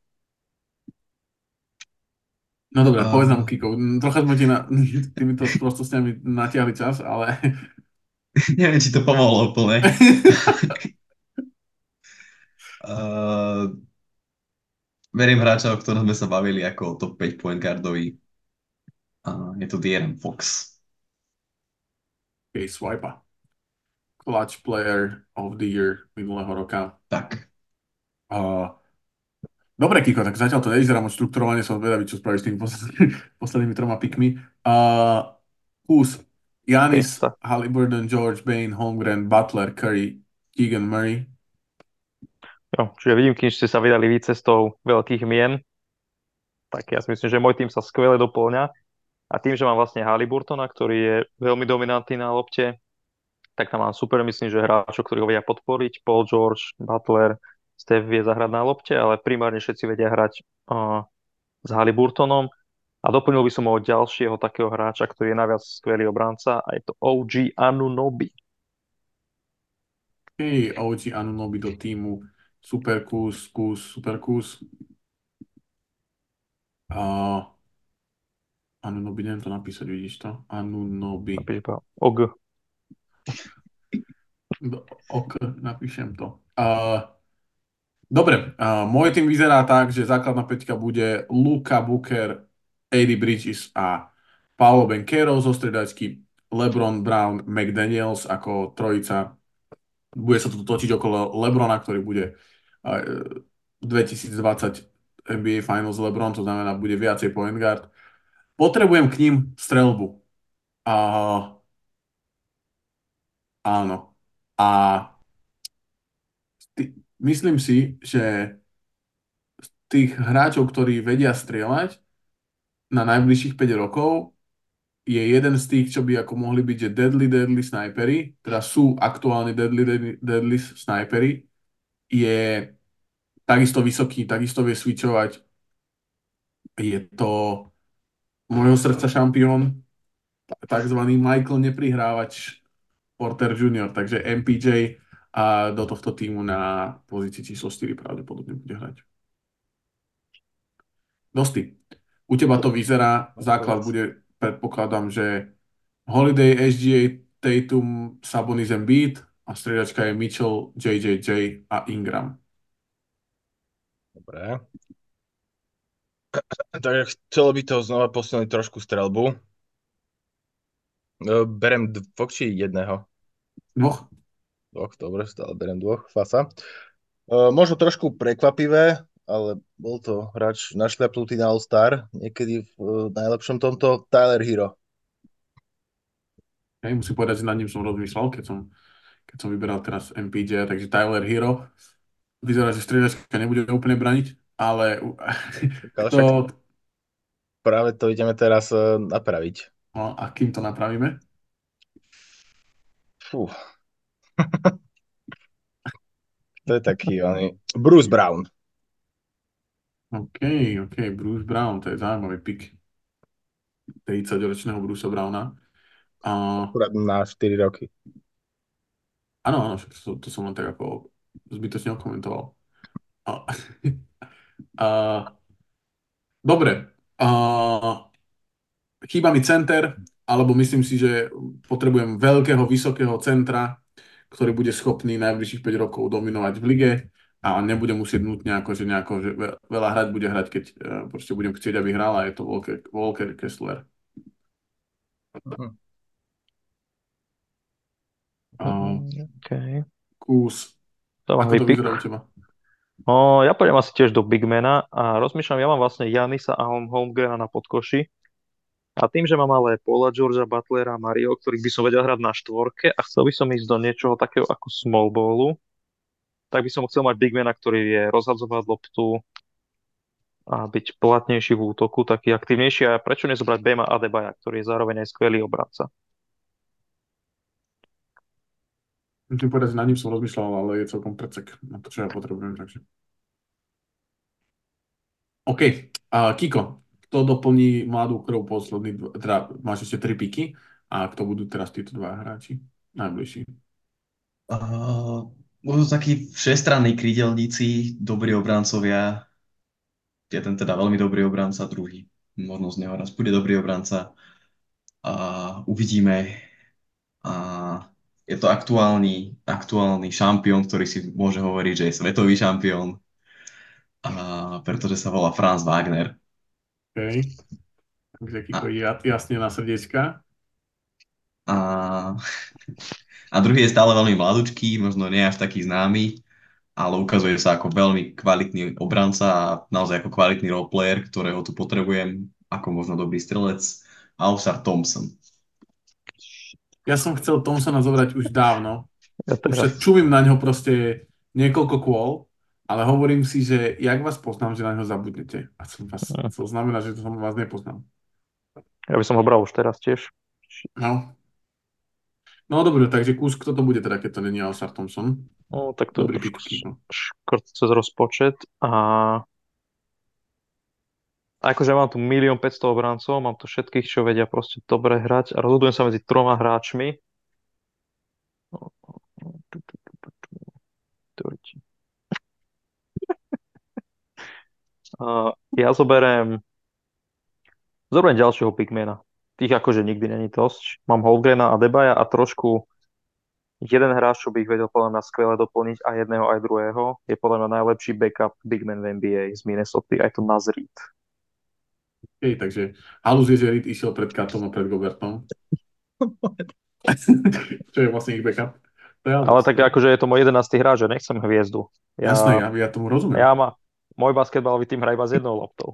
No dobre, Uh, povedz nám, Kiko, mm, trocha sme ti na, týmito prostostiami natiahli čas, ale... neviem, či to pomohlo úplne. uh, verím hráča, o ktorom sme sa bavili ako o top päť point guardovi. Uh, je to De'Aaron Fox. Okay, swipe. Clutch player of the year minulého roka. Tak. Uh, dobre, Kiko, tak zatiaľ to nevyzerá moc štruktúrovane, som zvedavý, čo spravíš s tými poslednými, poslednými troma pikmi. Uh, Kus, Giannis, Pesta. Haliburton, George, Bain, Holmgren, Butler, Curry, Keegan Murray. Jo, čiže vidím, kým ste sa vydali vy cestou veľkých mien, tak ja si myslím, že môj tým sa skvele doplňa. A tým, že mám vlastne Haliburtona, ktorý je veľmi dominantný na lopte, tak tam mám super, myslím, že hráčov, ktorí ho vedia podporiť. Paul George, Butler, Steph vie zahrať na lopte, ale primárne všetci vedia hrať uh, s Haliburtonom. A doplnil by som ho ďalšieho takého hráča, ktorý je najviac skvelý obranca, a je to ó gé Anunoby. Hej, ó gé Anunoby do týmu Super kus, kus, super kus. A Anunoby, neviem to napísať, vidíš to? Anunoby. Napíš iba O G. Do- Ok, napíšem to. A, dobre, a môj tým vyzerá tak, že základná peťka bude Luka Booker, á dé Bridges a Paolo Banchero zo striedačky, LeBron, Brown, McDaniels ako trojica. Bude sa to točiť okolo LeBrona, ktorý bude a, e, dvetisícdvadsať N B A Finals LeBron, to znamená, bude viacej point guard. Potrebujem k ním strelbu. A, áno. A ty, myslím si, že tých hráčov, ktorí vedia strieľať na najbližších päť rokov, je jeden z tých, čo by ako mohli byť, že deadly, deadly snajpery, teda sú aktuálne deadly, deadly, deadly snajpery, je takisto vysoký, takisto vie switchovať. Je to môjho srdca šampión, takzvaný Michael neprihrávač Porter junior, takže em pé jé a do tohto týmu na pozícii číslo štyri pravdepodobne bude hrať. Dosti. U teba to vyzerá, základ bude, predpokladám, že Holiday, es gé á, Tatum, Sabonis, Embiid a striedačka je Mitchell, jé jé jé a Ingram. Dobre. Takže chcelo by to znova posilniť trošku strelbu. E, Berem dvoch či jedného? Dvoch? Dvoch, dobre, stále berem dvoch. Fasa. E, Možno trošku prekvapivé, ale bol to hráč našľapnutý na All-Star, niekedy v e, najlepšom tomto, Tyler Hero. Hej, musím povedať, že nad ním som rozmýšľal, keď som, keď som vyberal teraz em pé jé, takže Tyler Hero. Vyzerá, že striedačka nebude úplne braniť, ale Ale kto, však práve to ideme teraz e, napraviť. no, a kým to napravíme? Fú. To je taký oný... Bruce Brown. OK, OK, Bruce Brown, to je zaujímavý pick tridsaťročného Brucea Browna. A, Akurát na štyri roky. áno, áno, však to, to som len tak ako zbytočne okomentoval. A, a, dobre, a, chýba mi center, alebo myslím si, že potrebujem veľkého, vysokého centra, ktorý bude schopný najbližších päť rokov dominovať v lige a nebude musieť nutne ako, že nejako, že ve- veľa hrať bude hrať, keď e, proste budem chcieť, aby hral a je to Walker, Walker Kessler. Mhm. A, OK. kus, To mám ako to pick. vyzerá u teba? O, ja pôjdem asi tiež do Bigmana a rozmýšľam, ja mám vlastne Janisa a Holm- Holmgrena na podkoši. A tým, že mám ale Paula Georgea, Butlera a Mario, ktorých by som vedel hrať na štvorke a chcel by som ísť do niečoho takého ako small ballu, tak by som chcel mať Bigmana, ktorý vie rozhadzovať loptu a byť platnejší v útoku, taký aktívnejší. A prečo nezobrať Bema Adebayo, ktorý je zároveň aj skvelý obranca. Musím povedať, že na ním som rozmýšľal, ale je celkom predsek na to, čo ja potrebujem, takže. OK, a Kiko, kto doplní mladú krv posledný, dva- teda máš ešte tri piky a kto budú teraz títo dva hráči najbližší? Uh, Budú takí všestranní krídelníci, dobrí obrancovia. Jeden teda veľmi dobrý obranca, druhý možno z neho raz bude dobrý obranca. A uvidíme. A je to aktuálny, aktuálny šampión, ktorý si môže hovoriť, že je svetový šampión, a pretože sa volá Franz Wagner. OK, takže Kiko A, je ja- jasne na srdiečka. a, a druhý je stále veľmi mladučký, možno nie až taký známy, ale ukazuje sa ako veľmi kvalitný obranca a naozaj ako kvalitný roleplayer, ktorého tu potrebujem, ako možno dobrý strelec, Ausar Thompson. Ja som chcel Thompsona zobrať už dávno. Ja Už sa teraz, čumím na ňo proste niekoľko kôl, ale hovorím si, že jak vás poznám, že na ňo zabudnete. A som vás, hm, to znamená, že som vás nepoznám. ja by som ho bral už teraz tiež. No, no dobre, takže kus, kto to bude teda, keď to není Alsar Thompson? No, tak to je Dobrý trošku pick, Kiko. škrt cez rozpočet. A a akože mám tu milión päťsto obrancov, mám tu všetkých, čo vedia proste dobre hrať a rozhodujem sa medzi troma hráčmi. Uh, ja zoberiem, zoberiem ďalšieho pigmena. Tých akože nikdy není dosť. Mám Holmgrena a Debaja a trošku jeden hráč, čo by ich vedel podľa mňa skvele doplniť aj jedného, aj druhého, je podľa mňa najlepší backup bigman v en bí ej z Minnesota, aj to Naz Reid. Okay, takže halus je, že Reed išiel pred Katom a pred Gobertom. Čo je vlastne ich backup. To je Ale halus. tak akože je to môj jedenásty hráč, že nechcem hviezdu. Jasné, Ja, ja, ja tomu rozumiem. ja má, môj basketbalový tým hrá iba s jednou loptou.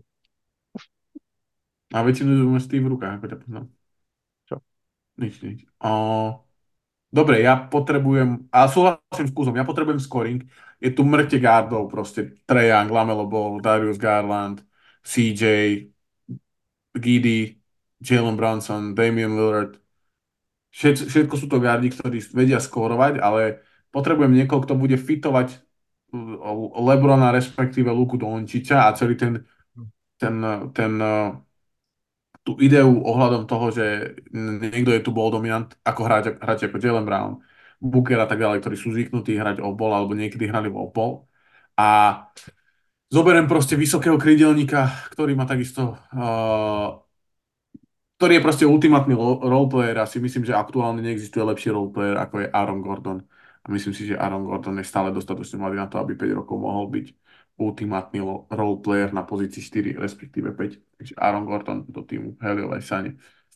A väčšinu máš ty v rukách, ako ťa poznám. Čo? Nič, nič. O, dobre, ja potrebujem, a súhlasím s Kuzom, ja potrebujem scoring. Je tu mŕte gardov, proste Trae Young, Lamelo Ball, Darius Garland, cé jé, Giddey, Jalen Brunson, Damian Lillard. Všetko, všetko sú to gardi, ktorí vedia skórovať, ale potrebujem niekoho, kto bude fitovať uh, Lebrona, respektíve Luku Dončiča a celý ten, ten, ten, uh, tú ideu ohľadom toho, že niekto je tu bol dominant, ako hráč, hráč ako Jalen Brown, Booker a tak ďalej, ktorí sú zvyknutí hrať o bol, alebo niekedy hrali o bol. A zoberiem proste vysokého krídelníka, ktorý má takisto uh, ktorý je proste ultimátny lo- roleplayer a si myslím, že aktuálne neexistuje lepší roleplayer ako je Aaron Gordon. A myslím si, že Aaron Gordon je stále dostatočne mladý na to, aby päť rokov mohol byť ultimátny lo- roleplayer na pozícii štyri, respektíve päť. Takže Aaron Gordon do týmu heliovej sane.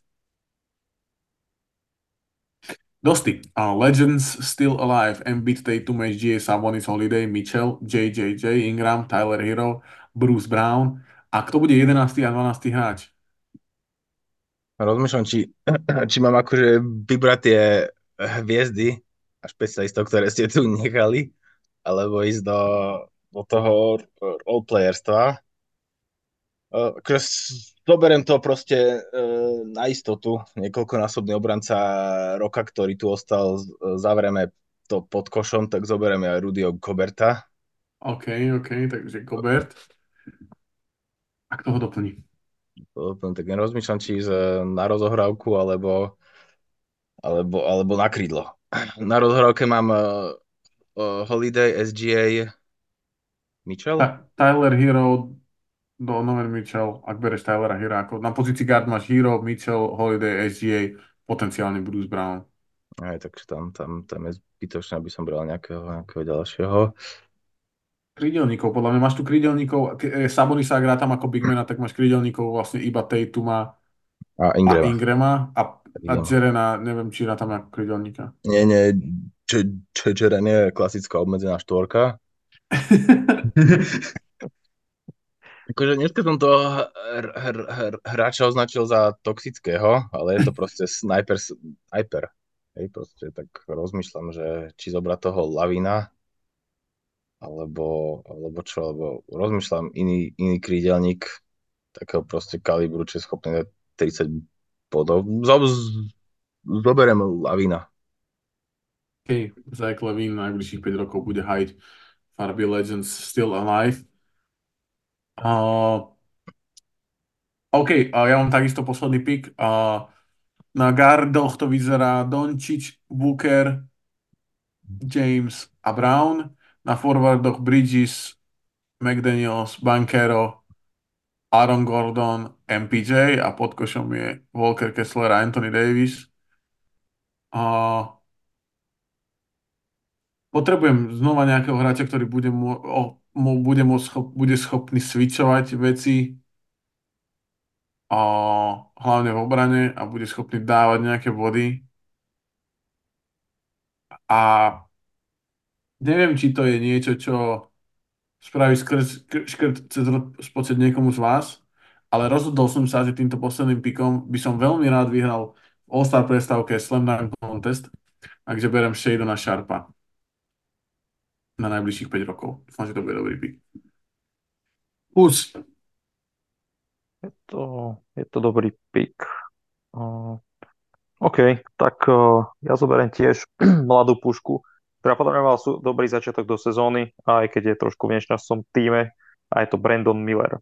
Dosti. Uh, Legends Still Alive, Embiid, Tatum, há gé, Sabonis, Holiday, Mitchell, jé jé jé, Ingram, Tyler Hero, Bruce Brown. A kto bude jedenásty a dvanásty hráč? Rozmýšľam, či, či mám akože vybrať tie hviezdy a špecialistov, ktoré ste tu nechali, alebo ísť do, do toho roleplayerstva. Uh, akože s- zoberiem to proste uh, na istotu. Niekoľkonásobný obranca roka, ktorý tu ostal, z- zavrieme to pod košom, tak zoberieme aj Rudyho Goberta. OK, OK, takže Gobert. A kto ho doplní? To- to- Tak nerozmýšľam, či ísť eh, na rozohrávku, alebo, alebo, alebo na krídlo. Na rozohrávke mám uh, uh, Holiday, es gé á, Mitchell. Ta- Tyler Hero, Donovan Mitchell, ak bereš Tylera Hero, ako na pozícii guard máš Hero, Mitchell, Holiday, es gé á, potenciálne Bruce Brown. Aj, takže tam, tam, tam je zbytočné, aby som bral nejakého, nejakého ďalšieho. Krídelníkov, podľa mňa máš tu krídelníkov, ke- e, Sabonisa ak tam ako bigmana, tak máš krídelníkov vlastne iba Tatuma A a Ingrama. Ingrama a, a Ingrama. Jerena, neviem, či tam ako krídelníka. Nie, nie, Čečeren je klasická obmedzená štvorka. Akože dneska som toho hr- hr- hr- hráča označil za toxického, ale je to proste sniper, sniper. Hej, proste tak rozmýšľam, že či zobrať toho Lavina, alebo, alebo čo, alebo rozmýšľam iný, iný krídelník takého proste kalibru, čo je schopný dať tridsať bodov. Zob, zoberiem Lavina. OK, Zach Levine najbližších päť rokov bude hajť farby Legends Still Alive. Uh, OK, a ja mám takisto posledný pick. Uh, na gardoch to vyzerá Dončić, Booker, James a Brown. Na forwardoch Bridges, McDaniels, Banchero, Aaron Gordon, em pé jé a pod košom je Walker Kessler a Anthony Davis. A potrebujem znova nejakého hráča, ktorý bude, mô, o, mô, bude, môcť schop, bude schopný switchovať veci a hlavne v obrane a bude schopný dávať nejaké body. A neviem, či to je niečo, čo spraví skrt, škrt cez rozpočet niekomu z vás, ale rozhodol som sa, že týmto posledným pikom by som veľmi rád vyhral v All-Star prestávke Slam Dunk Contest, takže berem Shadona Sharpa na najbližších päť rokov. Dúfam, že to bude dobrý pik. Kus. Je to, je to dobrý pick. Uh, OK, tak uh, ja zoberiem tiež mladú pušku, ktorá podľa mňa mala sú, dobrý začiatok do sezóny, aj keď je trošku v nešťastnom týme, a je to Brandon Miller.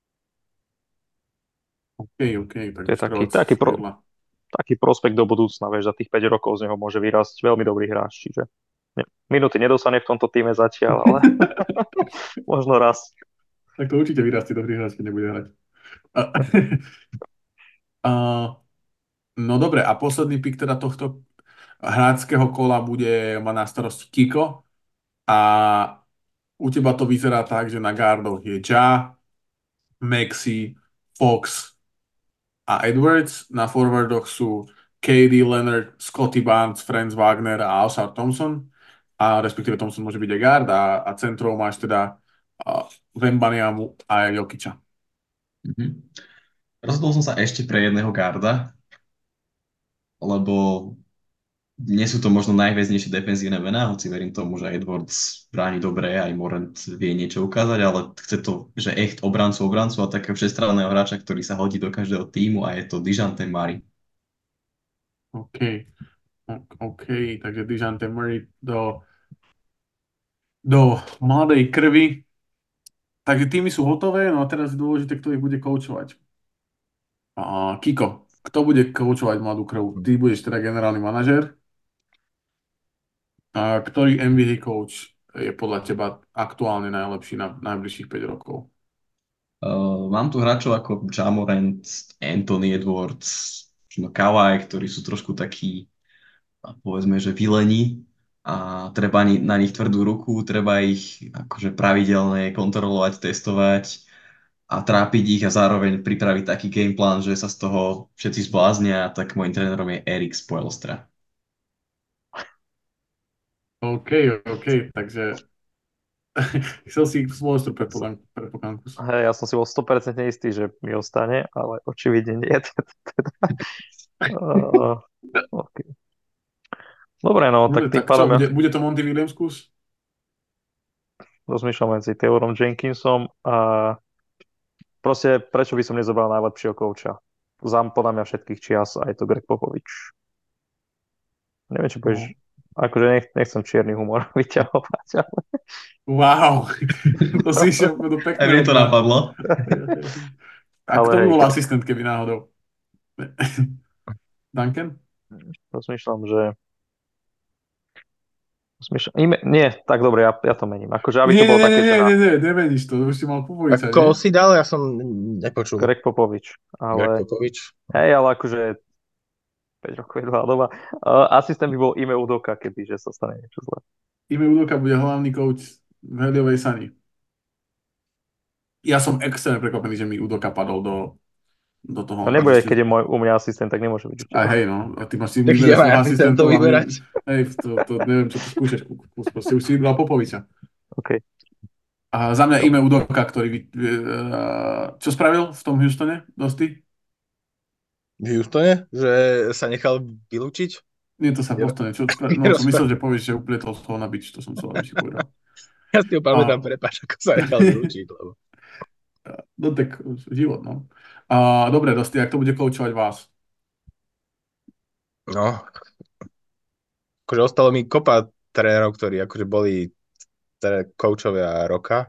OK, OK, tak To je taký, strelec taký, z pro, krídla. taký prospekt do budúcna, vieš, za tých päť rokov z neho môže vyrásť veľmi dobrý hráč, čiže ne, minúty nedostane v tomto týme zatiaľ, ale možno raz. Tak to určite vyrastie dobrý hráč, keď nebude hrať. A, a, no dobre, a posledný pick teda tohto hráčského kola bude, má na starosti Kiko a u teba to vyzerá tak, že na gardoch je Ja, Maxi, Fox a Edwards. Na forwardoch sú K D, Leonard, Scotty Barnes, Franz Wagner a Osar Thompson. A respektíve Thompson môže byť aj guard a, a centrov máš teda uh, Wembanyamu a Jokića. Mhm. Rozhodol som sa ešte pre jedného garda, lebo nie sú to možno najväznejšie defenzívne mená, hoci verím tomu, že Edwards bráni dobre, aj Morant vie niečo ukázať, ale chce to, že echt obrancu obrancu a takého všestranného hráča, ktorý sa hodí do každého týmu a je to Dejounte Murray. OK. O- OK, takže Dejounte Murray do, do mladej krvi. Takže týmy sú hotové, no a teraz je dôležité, kto ich bude koučovať. A Kiko, kto bude koučovať mladú krv? Ty budeš teda generálny manažér. A ktorý N B A coach je podľa teba aktuálne najlepší na najbližších päť rokov? Uh, mám tu hráčov ako Ja Morant, Anthony Edwards, možno Kawhi, ktorí sú trošku takí, a povedzme, že vylení a treba ni- na nich tvrdú ruku, treba ich akože pravidelne kontrolovať, testovať a trápiť ich a zároveň pripraviť taký gameplan, že sa z toho všetci zbláznia, tak môjim trénerom je Erik Spoelstra. OK, OK, takže chcel si Spoelstra predpokladám. predpokladám. Hej, ja som si bol sto percent istý, že mi ostane, ale očividne nie. Teda, uh, okay. Dobre, no, Dobre, tak tým tak čo, pádom ja bude, bude to Monty Williams kus? rozmýšľam medzi Taylorom Jenkinsom a proste prečo by som nezobral najlepšieho kouča. Zám podľa mňa všetkých čias a je to Greg Popovich. Neviem, čo povieš. No. Akože nech, nechcem čierny humor vyťahovať, ale Wow, to si išiel do Aj pekného mne to dna. napadlo. A Ale kto by hej, bol Greg- asistent, keby náhodou? Duncan? rozmýšľam, že rozmýšľam... Ime... Nie, tak dobre, ja, ja to mením. Akože aby Nie, to bolo nie, také, nie, že nie, na nie, nie, nemeníš to, už si mal Popoviča, A koho nie? si dal? Ja som nepočul. Greg Popovich. Greg Ale Popovič. hej, ale akože päť rokov je dlhá doba. Uh, asistent by bol Ime Udoka, keby že sa stane niečo zlé. Ime Udoka bude hlavný coach v Heliovej Sani. Ja som extrémne prekvapený, že mi Udoka padol do, do toho. To nebude, Ešte- keď je môj, u mňa asistent, tak nemôže byť u A teba. hej, no, a ty máš si Tak vyberať ideme svojho asistentov asistentov a my- vyberať. Hej, to, to neviem, čo tu skúšaš, kus, kus, proste už si vybral Popoviča. OK. A za mňa Ime Udoka, ktorý vy, uh, čo spravil v tom Houstone, Dosti? V Houstone? Že sa nechal vylúčiť? Nie, to sa v Bostone. Čo, spra- no, som myslel, že povieš, že uplietol z toho na bič, to som chcel, aby si povedal. Ja si ho pamätám, A- prepáč, ako sa nechal vylúčiť. Lebo... No tak život, no. A, dobre, Dosti, ak to bude koučovať vás? No, akože ostalo mi kopa trénerov, ktorí akože boli teda koučovia roka.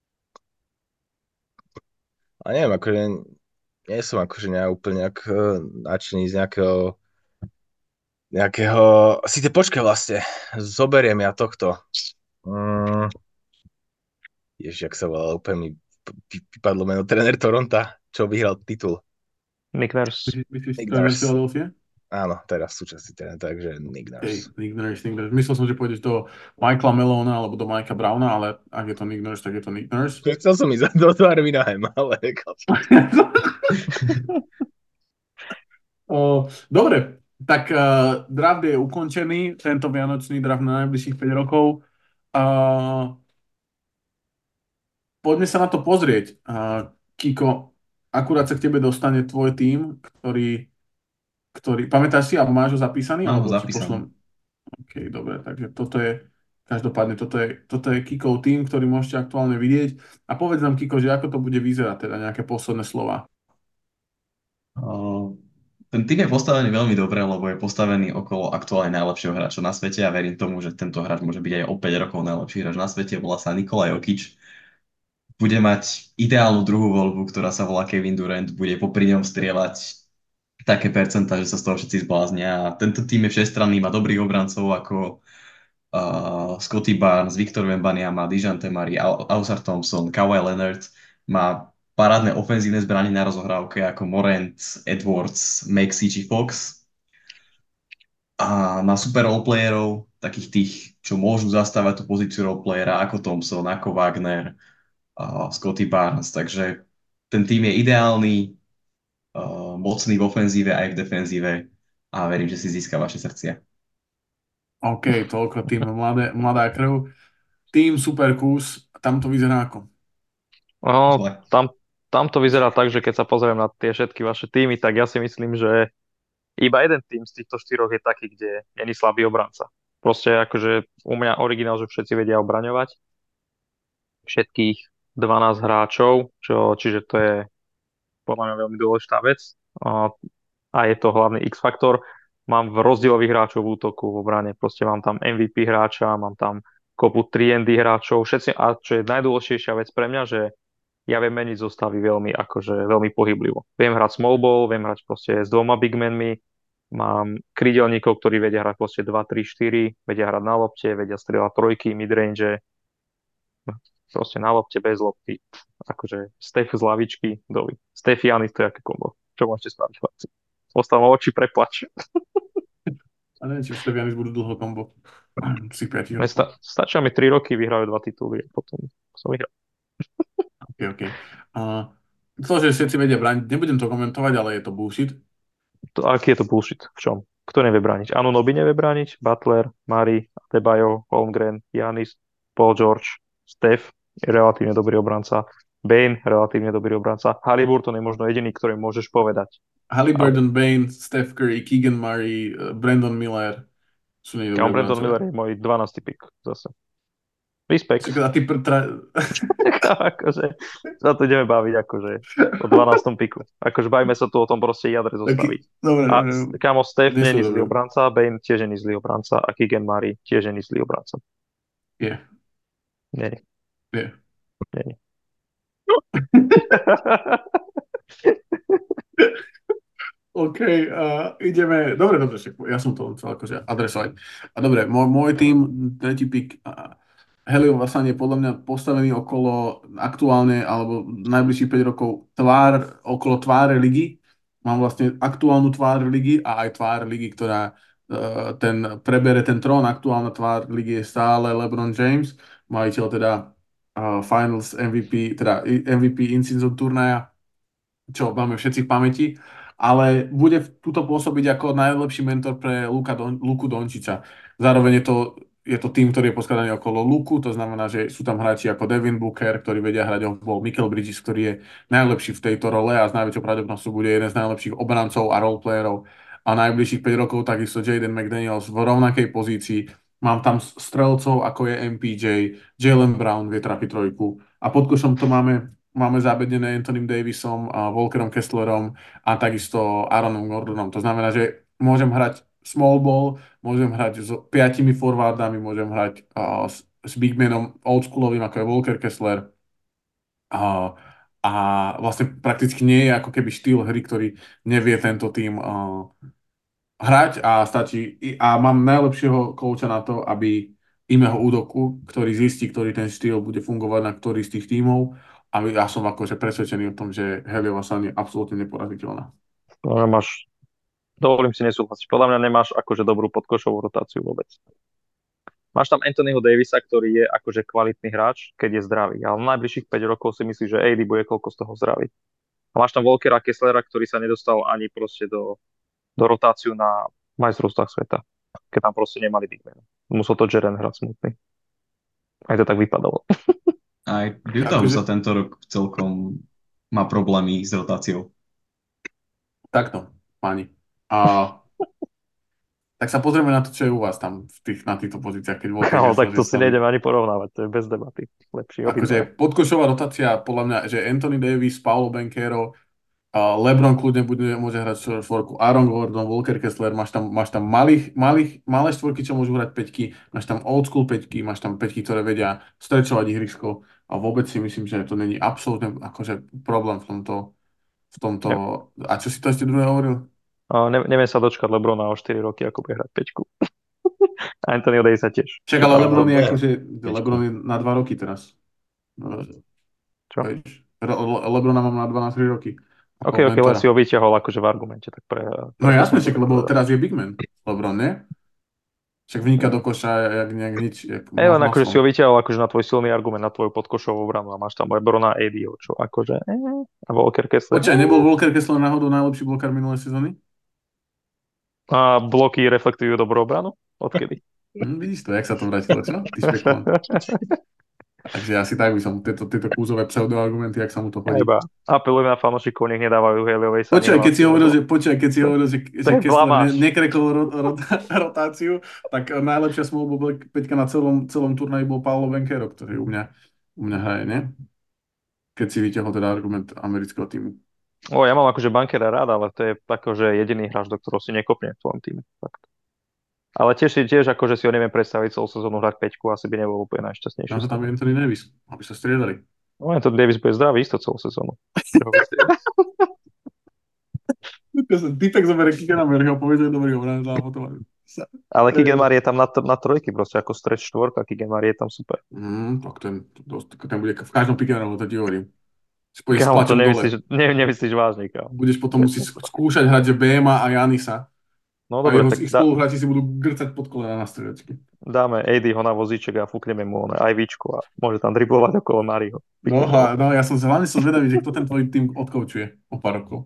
A neviem, akože nie som akože nejak úplne nejak eh, nadšený z nejakého nejakého... Sice počkaj vlastne, zoberiem ja tohto. Mm. Ježiš, jak sa volal, úplne mi vy- vypadlo meno tréner Toronta, čo vyhral titul. Nick Nurse. Myslíš, Nick tréner Nurse. Philadelphia? Áno, teraz súčasný tréner, takže Nick Hej, Nurse. Nick Nurse, Nick Nurse. Myslel som, že pôjdeš do Michaela Melona alebo do Mikea Browna, ale ak je to Nick Nurse, tak je to Nick Nurse. Chcel som ísť do Darvina Ham, ale... O, dobre, tak uh, draft je ukončený, tento vianočný draft na najbližších päť rokov. Uh, poďme sa na to pozrieť. Uh, Kiko, akurát sa k tebe dostane tvoj tím, ktorý, ktorý pamätáš si, alebo máš ho zapísaný? Mám ho alebo ti zapísaný. pošlem? OK, dobre, takže toto je, každopádne, toto je, toto je Kikov tím, ktorý môžete aktuálne vidieť. A povedz nám, Kiko, že ako to bude vyzerať, teda nejaké posledné slova. Uh, Ten tým je postavený veľmi dobre, lebo je postavený okolo aktuálne najlepšieho hráča na svete a verím tomu, že tento hráč môže byť aj o päť rokov najlepší hráč na svete. Volá sa Nikola Jokic. Bude mať ideálnu druhú voľbu, ktorá sa volá Kevin Durant. Bude popri ňom strieľať také percentá, že sa z toho všetci zbláznia. A tento tým je všestranný, má dobrých obrancov ako uh, Scotty Barnes, Victor Wembanyama, Dejounte Murray, Al- Ausar Thompson, Kawhi Leonard. má parádne ofenzívne zbranie na rozohrávke ako Morant, Edwards, Maxey či Fox a má super roleplayerov, takých tých, čo môžu zastávať tú pozíciu roleplayera ako Thompson, ako Wagner, a Scotty Barnes, takže ten tým je ideálny, uh, mocný v ofenzíve aj v defenzíve a verím, že si získa vaše srdcia. OK, toľko tým mladé, mladá krv. Tým Super Kus, tam to vyzerá ako. No, Zle. tam, tam to vyzerá tak, že keď sa pozriem na tie všetky vaše týmy, tak ja si myslím, že iba jeden tým z týchto štyroch je taký, kde není slabý obranca. Proste akože u mňa originál, že všetci vedia obraňovať. Všetkých dvanásť hráčov, čo, čiže to je podľa mňa veľmi dôležitá vec. A, a je to hlavný X-faktor. Mám v rozdielových hráčov v útoku, v obrane. Proste mám tam M V P hráča, mám tam kopu tri and D hráčov. Všetci, a čo je najdôležitejšia vec pre mňa, že ja viem meniť zostavy veľmi, akože veľmi pohyblivo. Viem hrať small ball, viem hrať proste s dvoma big manmi, mám krídelníkov, ktorí vedia hrať proste dva, tri, štyri, vedia hrať na lopte, vedia strieľať trojky, midrange, proste na lopte, bez lopty. Akože Steph z lavičky, doli. Steph Janis, to je aké kombo. Čo môžete spraviť, chlapci? Ostávam oči preplač. A neviem, či Stevianis budú dlho kombo. Si piatich Mne rokov. sta- stačia mi tri roky, vyhrajú dva tituly a potom som vyhral. OK, OK. Uh, to, že všetci vedia brániť, nebudem to komentovať, ale je to bullshit. To, aký je to bullshit? V čom? Kto nevie brániť? Anunoby nevie brániť, Butler, Murray, Adebayo, Holmgren, Giannis, Paul George, Steph je relatívne dobrý obranca, Bane relatívne dobrý obranca, Haliburton je možno jediný, ktorý môžeš povedať. Ale Halliburton, Bane, Steph Curry, Keegan Murray, uh, Brandon Miller sú nie Cam dobré Brandon obrancovia. Miller je môj dvanásty pick zase. Respekt. Čiže a ty pr- tra... akože, sa to ideme baviť akože o dvanástom piku. Akože bavíme sa tu o tom proste jadre zostavy. Taký... Dobre, A dobre. s- kamo Steph Nie sú nie je zlý dobré. obranca, Bane tiež nie je zlý obranca a Keegan Murray tiež nie je zlý obranca. Je, Nie, je. nie, nie. OK, uh, ideme, dobre, dobre, však ja som to chcel akože adresovať. A dobre, môj, môj tým, tretí pick, uh, Helio Vasan je podľa mňa postavený okolo aktuálne, alebo najbližších päť rokov tvár, okolo tváre ligy. Mám vlastne aktuálnu tvár ligy a aj tvár ligy, ktorá uh, ten, prebere ten trón. Aktuálna tvár ligy je stále LeBron James, majiteľ teda uh, Finals M V P, teda M V P in-season turnaja, čo máme všetci v pamäti, ale bude tuto pôsobiť ako najlepší mentor pre Luka Don, Luku Dončiča. Zároveň je to, je to tým, ktorý je poskladaný okolo Luku, to znamená, že sú tam hráči ako Devin Booker, ktorí vedia hrať off-ball, Michael Bridges, ktorý je najlepší v tejto role a s najväčšou pravdepodobnosťou bude jeden z najlepších obrancov a roleplayerov a najbližších päť rokov takisto Jaden McDaniels v rovnakej pozícii. Mám tam strelcov, ako je M P J, Jaylen Brown vie trafiť trojku a pod košom to máme Máme zabedené Anthonym Davisom, a Volkerom Kesslerom a takisto Aaronom Gordonom. To znamená, že môžem hrať small ball, môžem hrať s piatimi forwardami, môžem hrať uh, s, s big manom oldschoolovým, ako je Volker Kessler. Uh, a vlastne prakticky nie je ako keby štýl hry, ktorý nevie tento tým uh, hrať a stačí. A mám najlepšieho kouča na to, aby Imeho Udoku, ktorý zistí, ktorý ten štýl bude fungovať na ktorý z tých tímov. A ja som akože presvedčený o tom, že Helio Vasan je absolútne neporaziteľná. No, máš, dovolím si nesúhlasiť. Podľa mňa nemáš akože dobrú podkošovú rotáciu vôbec. Máš tam Anthonyho Davisa, ktorý je akože kvalitný hráč, keď je zdravý. Ale v najbližších päť rokov si myslíš, že á dé bude koľko z toho zdravý. A máš tam Volkera Kesslera, ktorý sa nedostal ani proste do, do rotáciu na majstrovstvách sveta. Keď tam proste nemali big man. Musel to Jaren hrať smutný. Aj to tak vypadalo. Aj Utah Akože sa tento rok celkom má problémy s rotáciou. takto, páni. A tak sa pozrieme na to, čo je u vás tam v tých, na týchto pozíciách, keď Volker No, Kessler tak to je si tam. nejdeme ani porovnávať, to je bez debaty. Lepší Akože obidva. podkošová rotácia, podľa mňa, že Anthony Davis, Paolo Banchero, a LeBron kľudne bude, môže hrať štvorku, Aaron Gordon, Volker Kessler, máš tam, máš tam malých, malých, malé štvorky, čo môžu hrať peťky, máš tam old school peťky, máš tam peťky, ktoré vedia strečovať ihrisko a vôbec si myslím, že to není absolútne akože problém v tomto, v tomto, Ne, a čo si to ešte druhé hovoril? a ne, neviem sa dočkať Lebrona o štyri roky, ako bude hrať peťku. Anthony Davisa tiež. Však Ja ale tam LeBron je bude akože, pečku. LeBron je na dva roky teraz. No, Čo? vieš. Le- Lebrona mám na dva na tri roky. OK, Ako OK, len si mentora. ho vyťahol akože v argumente, tak pre, No preto som jasne, to však, tak lebo povedal. teraz je big man. LeBron, nie? Však vniká do koša jak, jak nič, jak Hej, mo- len akože si ho maslom. vyťahol akože na tvoj silný argument, na tvoju podkošovú branu a máš tam Lebrona a ADho, čo akože eh, a Walker Kessler. Počkaj, nebol Walker Kessler náhodou najlepší blokár minulé sezóny? A bloky reflektujú dobrú obranu? Odkedy? Hm, vidíš to, jak sa to vrátilo, čo? Ty špekulant. Takže asi tak by som tieto, tieto kúzové pseudoargumenty, jak sa mu to Ja hodí. iba apelujem na fanúšikov, nech nedávajú Heliovej sa Počkaj, keď si hovoril, že, počkaj, keď si to- hovoril, že, to že je Kessler ne, blamáž. nekrekol ro, ro, rotáciu, tak najlepšia small peťka na celom, celom turnaji bol Paolo Banchero, ktorý u mňa, u mňa hraje, nie? Keď si vyťahol teda argument amerického týmu. O, ja mám akože bankera rád, ale to je akože jediný hráč, do ktorého si nekopne v tvojom týme. Fakt. Ale tiež, si- tiež akože si ho neviem predstaviť celú sezónu hrať peťku, asi by nebol úplne najšťastnejší Na z to tam toho. je Anthony Davis, aby sa striedali. No, to Davis bude zdravý isto celú sezónu. Že ho vystrieda. Typek zoberie Kikana Merho, povie, že je dobrý obranca a potom sa... Ale Keegan je tam na, tr- na trojky proste, ako stretch štvorka, Keegan je tam super. Mm, tak ten, dosť, ten bude v každom pick and rollu, to ti hovorím. Si pôjdeš s Kámo, to plačom nemyslíš, dole. ne, nemyslíš vážne, kámo. Budeš potom musieť skúšať hrať, že Béma a Janisa. No A dobre, jeho, tak ich dá, spoluhráči si budú grcať pod kolena na stredačky. dáme ADho na vozíček a fúkneme mu oné aj víčko a môže tam driblovať okolo Mariho. No, a, no ja som hlavne som zvedavý, že kto ten tvoj tým odkoučuje o pár rokov.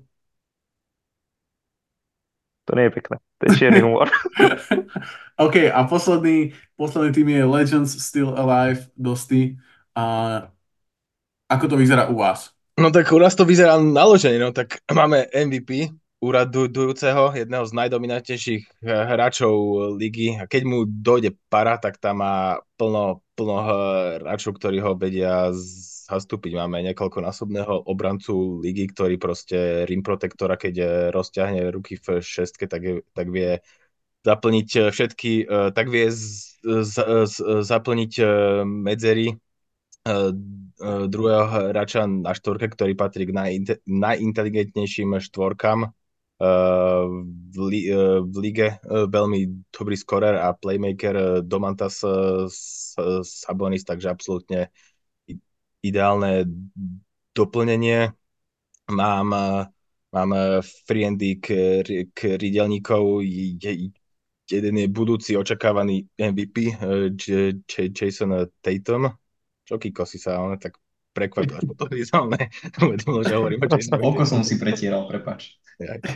To nie je pekné. To je čierny humor. OK, a posledný, posledný tým je Legends Still Alive, Dosti. A ako to vyzerá u vás? No tak u nás to vyzerá naložene, no tak máme M V P, úradujúceho, jedného z najdominantnejších eh, hráčov ligy a keď mu dojde para, tak tam má plno, plno eh, hráčov, ktorí ho vedia zastúpiť. Máme niekoľkonásobného obrancu ligy, ktorý proste rim protektora, keď eh, rozťahne ruky v šestke, tak, je- tak vie zaplniť eh, všetky, eh, tak vie z, z, z, zaplniť eh, medzery eh, eh, druhého hráča na štvorke, ktorý patrí k najinte- najinteligentnejším štvorkám eh, v, li- eh, v lige. Eh, Veľmi dobrý skorer a playmaker eh, Domantas eh, S- Sabonis, takže absolútne i- ideálne doplnenie. Mám, eh, mám eh, friendy k, k ridelníkov, je- jeden je budúci očakávaný M V P, eh, J- J- Jason Tatum. Čo Kiko si sa on tak prekvapil, až potom vizuálne uvedomil, že hovorím o Jasonovi Oko som Tatumovi. si pretieral, prepač. Jak-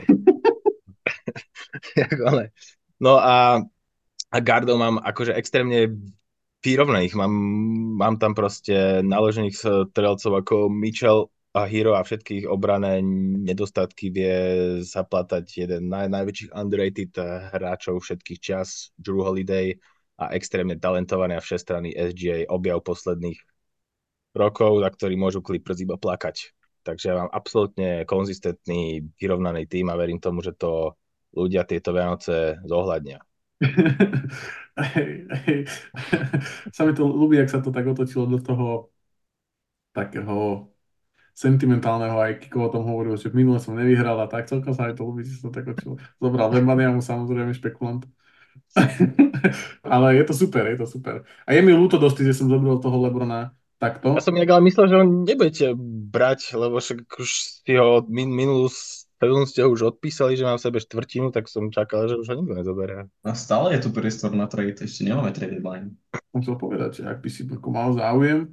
jak ale. No a, a guardov mám akože extrémne vyrovnaných. Mám, mám tam proste naložených strelcov ako Mitchell a Hero a všetkých obrané nedostatky vie zaplatať jeden z naj, najväčších underrated hráčov všetkých čas, Drew Holiday, a extrémne talentovaný a všestranný S G A, objav posledných rokov, na ktorý môžu Clippers iba plakať. Takže ja mám absolútne konzistentný, vyrovnaný tým a verím tomu, že to ľudia tieto Vianoce zohľadnia. Hej, hej. Sa mi to ľúbi, jak sa to tak otočilo do toho takého sentimentálneho, aj Kiko o tom hovoril, že minule som nevyhral a tak, celkom sa mi to ľúbi, že sa to tak otočilo. Zobral Wembanyamu, samozrejme špekulant. Ale je to super, je to super. A je mi ľúto dosť, že som zobral toho Lebrona takto. Ja som inak ale myslel, že ho nebudete brať, lebo však už si ho min, minulú sezónu ste ho už odpísali, že mám v sebe štvrtinu, tak som čakal, že už ho nikto nezoberie. A stále je tu priestor na trade, ešte nemáme trade deadline. Som chcel povedať, že ak by si mal záujem,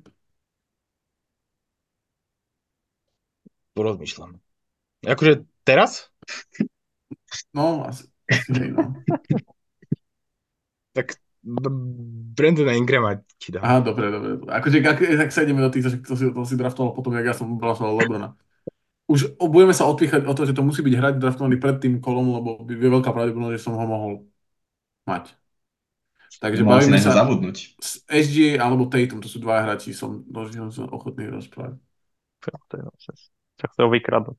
Porozmýšľam. Akože teraz? no, asi, asi hej, no. Tak B- Brandona Ingrama ti dám. Aha, dobre, dobre. Akože, ak, ak sa ideme do tých, že to si, to si draftoval potom, jak ja som draftoval Lebrona. Už budeme sa odpíchať o to, že to musí byť hráč draftovaný pred tým kolom, lebo je veľká pravdepodobnosť, že som ho mohol mať. Takže Mal si bavíme na ňo sa zabudnúť. s S G A alebo Tatum, to sú dva hráči, som, som, som ochotný rozprávať. To je nonsens. Čo chcel vykradnúť.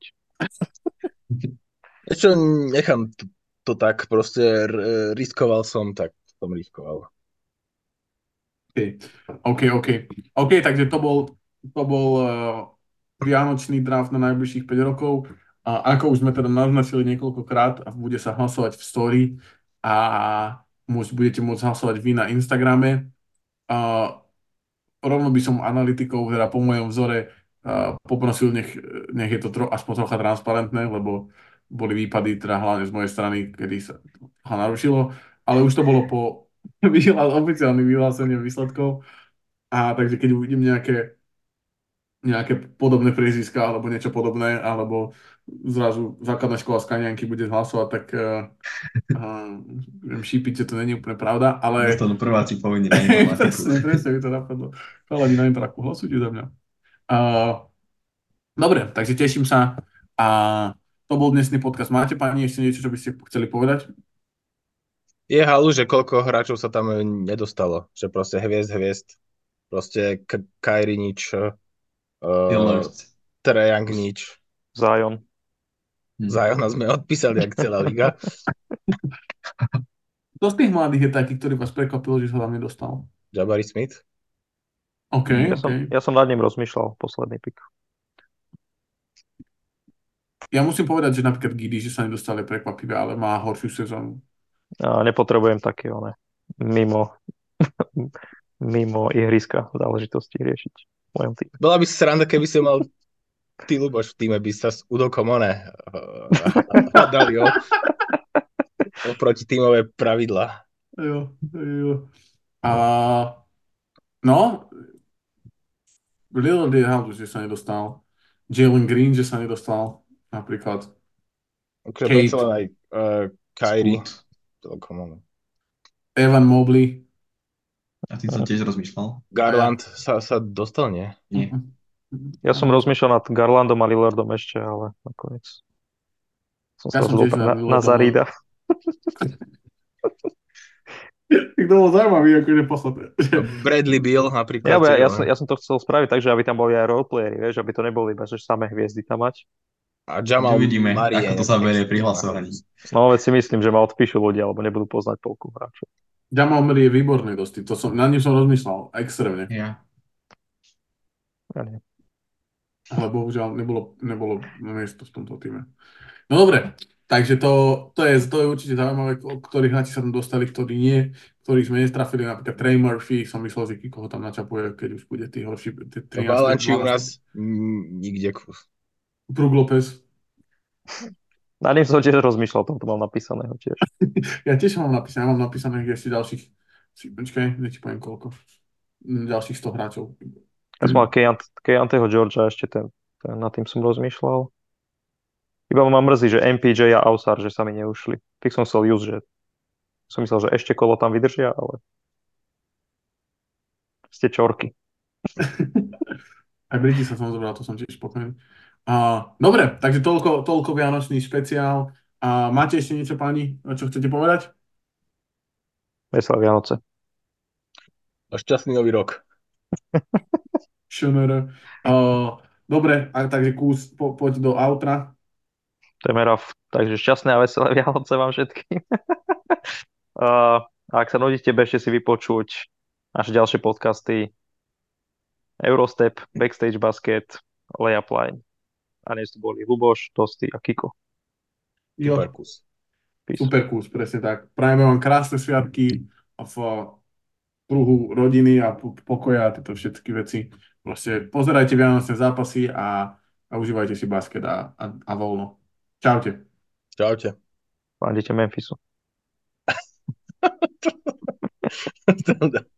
Ešte nechám to, to tak, proste r- riskoval som, tak som riskoval. OK, OK, OK. OK, takže to bol, to bol uh, vianočný draft na najbližších päť rokov. A ako už sme teda naznačili niekoľkokrát, a bude sa hlasovať v story a môž, budete môcť hlasovať vy na Instagrame. A rovno by som analytikov, teda po mojom vzore, uh, poprosil, nech, nech je to tro, aspoň trocha transparentné, lebo boli výpady, teda hlavne z mojej strany, kedy sa to narušilo, ale už to bolo po vyhlá- oficiálnym vyhlásení výsledkov. A takže keď uvidím nejaké, nejaké podobné priezviská alebo niečo podobné, alebo zrazu základná škola z Kanianky bude hlasovať, tak uh, uh, viem šípiť, že to není úplne pravda, ale Dostanú prváci povinne na informatiku. presne, presne mi to napadlo. Chalani na intraku, hlasujte za mňa. Uh, dobre, takže teším sa. A to bol dnesný podcast. Máte, pani, ešte niečo, čo by ste chceli povedať? Je halu, že koľko hráčov sa tam nedostalo. Že proste hviezd, hviezd. Proste K- Kyrie nič. Uh, Lillard. Trae Young nič. Zion. Hm. Ziona sme odpísali, jak celá liga. Kto z tých mladých je taký, ktorý vás prekvapil, že sa tam nedostal? Jabari Smith. OK, Ja OK. som, ja som nad ním rozmýšľal, posledný pik. Ja musím povedať, že napríklad Giddy, že sa nedostali prekvapivé, ale má horšiu sezónu. A nepotrebujem také, one, mimo, mimo ihriska záležitosti riešiť v mojom týme. Bola by sranda, keby si mal ty, Luboš, v týme by sa s Udokom one hádali o, oproti tímové pravidla. Jo, jo. A no, Lillard je halus, že sa nedostal. Jalen Green, že sa nedostal, napríklad. Takže Kate. predsa len aj uh, Kyrie. Scoot. Celkom ono. Evan Mobley. A tým som tiež rozmýšľal. Garland sa, sa dostal, nie? Nie. Ja som rozmýšľal nad Garlandom a Lillardom ešte, ale nakoniec som Ja sa som rozhodol tiež pre- nad na, na Lillardom. Zarida. Tak to bol zaujímavý, akože posledné. Bradley Beal napríklad. Ja, ja, ja, tiež, som, no. ja som to chcel spraviť tak, že aby tam boli aj roleplayeri, vieš, aby to neboli iba, že samé hviezdy tam mať. A Jamal Uvidíme, Murray ako je to sa berie extrémne pri hlasovaní. No veď si myslím, že ma odpíšu ľudia, alebo nebudú poznať polku hráčov. Jamal Murray je výborný dosť. To som, na ním som rozmýšľal, extrémne. Ja. Ja nie. Ale bohužiaľ nebolo, nebolo miesto v tomto týme. No dobre, takže to, to, je, to je určite zaujímavé, o ktorých hráči sa tam dostali, ktorí nie, ktorých sme nestrafili, napríklad Trey Murphy, som myslel, že koho tam načapuje, keď už bude tých horší, tí trinásť, Valanči u dvanásť. nás mm, nikde kus. Brook Lopez. Na ním som tiež rozmýšľal, tam to mám napísaného tiež. Ja tiež mám napísané, ja mám napísané ešte ďalších, si- počkaj, nech ti poviem koľko, Mm, ďalších sto hráčov. Ja som mal Keyant, Keyanteho Georgia, ešte ten, ten, nad tým som rozmýšľal. Iba ma mrzí, že em pé jé a Ausar, že sa mi neušli. Tých som chcel use, že som myslel, že ešte kolo tam vydržia, ale ste čorky. Aj Briti sa som zobral, to som tiež spokojný. A, dobre, takže toľko, toľko vianočný špeciál. A máte ešte niečo, páni, čo chcete povedať? Veselé Vianoce. A šťastný nový rok. ŠNR. A, dobre, a takže kús, po, poď do outra. Temerav. Takže šťastné a veselé Vianoce vám všetkým. A ak sa nudíte, bežte si vypočuť naše ďalšie podcasty Eurostep, Backstage Basket, Layup Line. A dnes tu boli Luboš, Tosti a Kiko. Jo, Super kus. Peace. super kús, presne tak. Prajeme vám krásne sviatky v kruhu rodiny a po- pokoja a tieto všetky veci. Proste pozerajte vianočné zápasy a, a užívajte si basket a, a, a voľno. Čaute. Čaute. Fandíte Memphisu.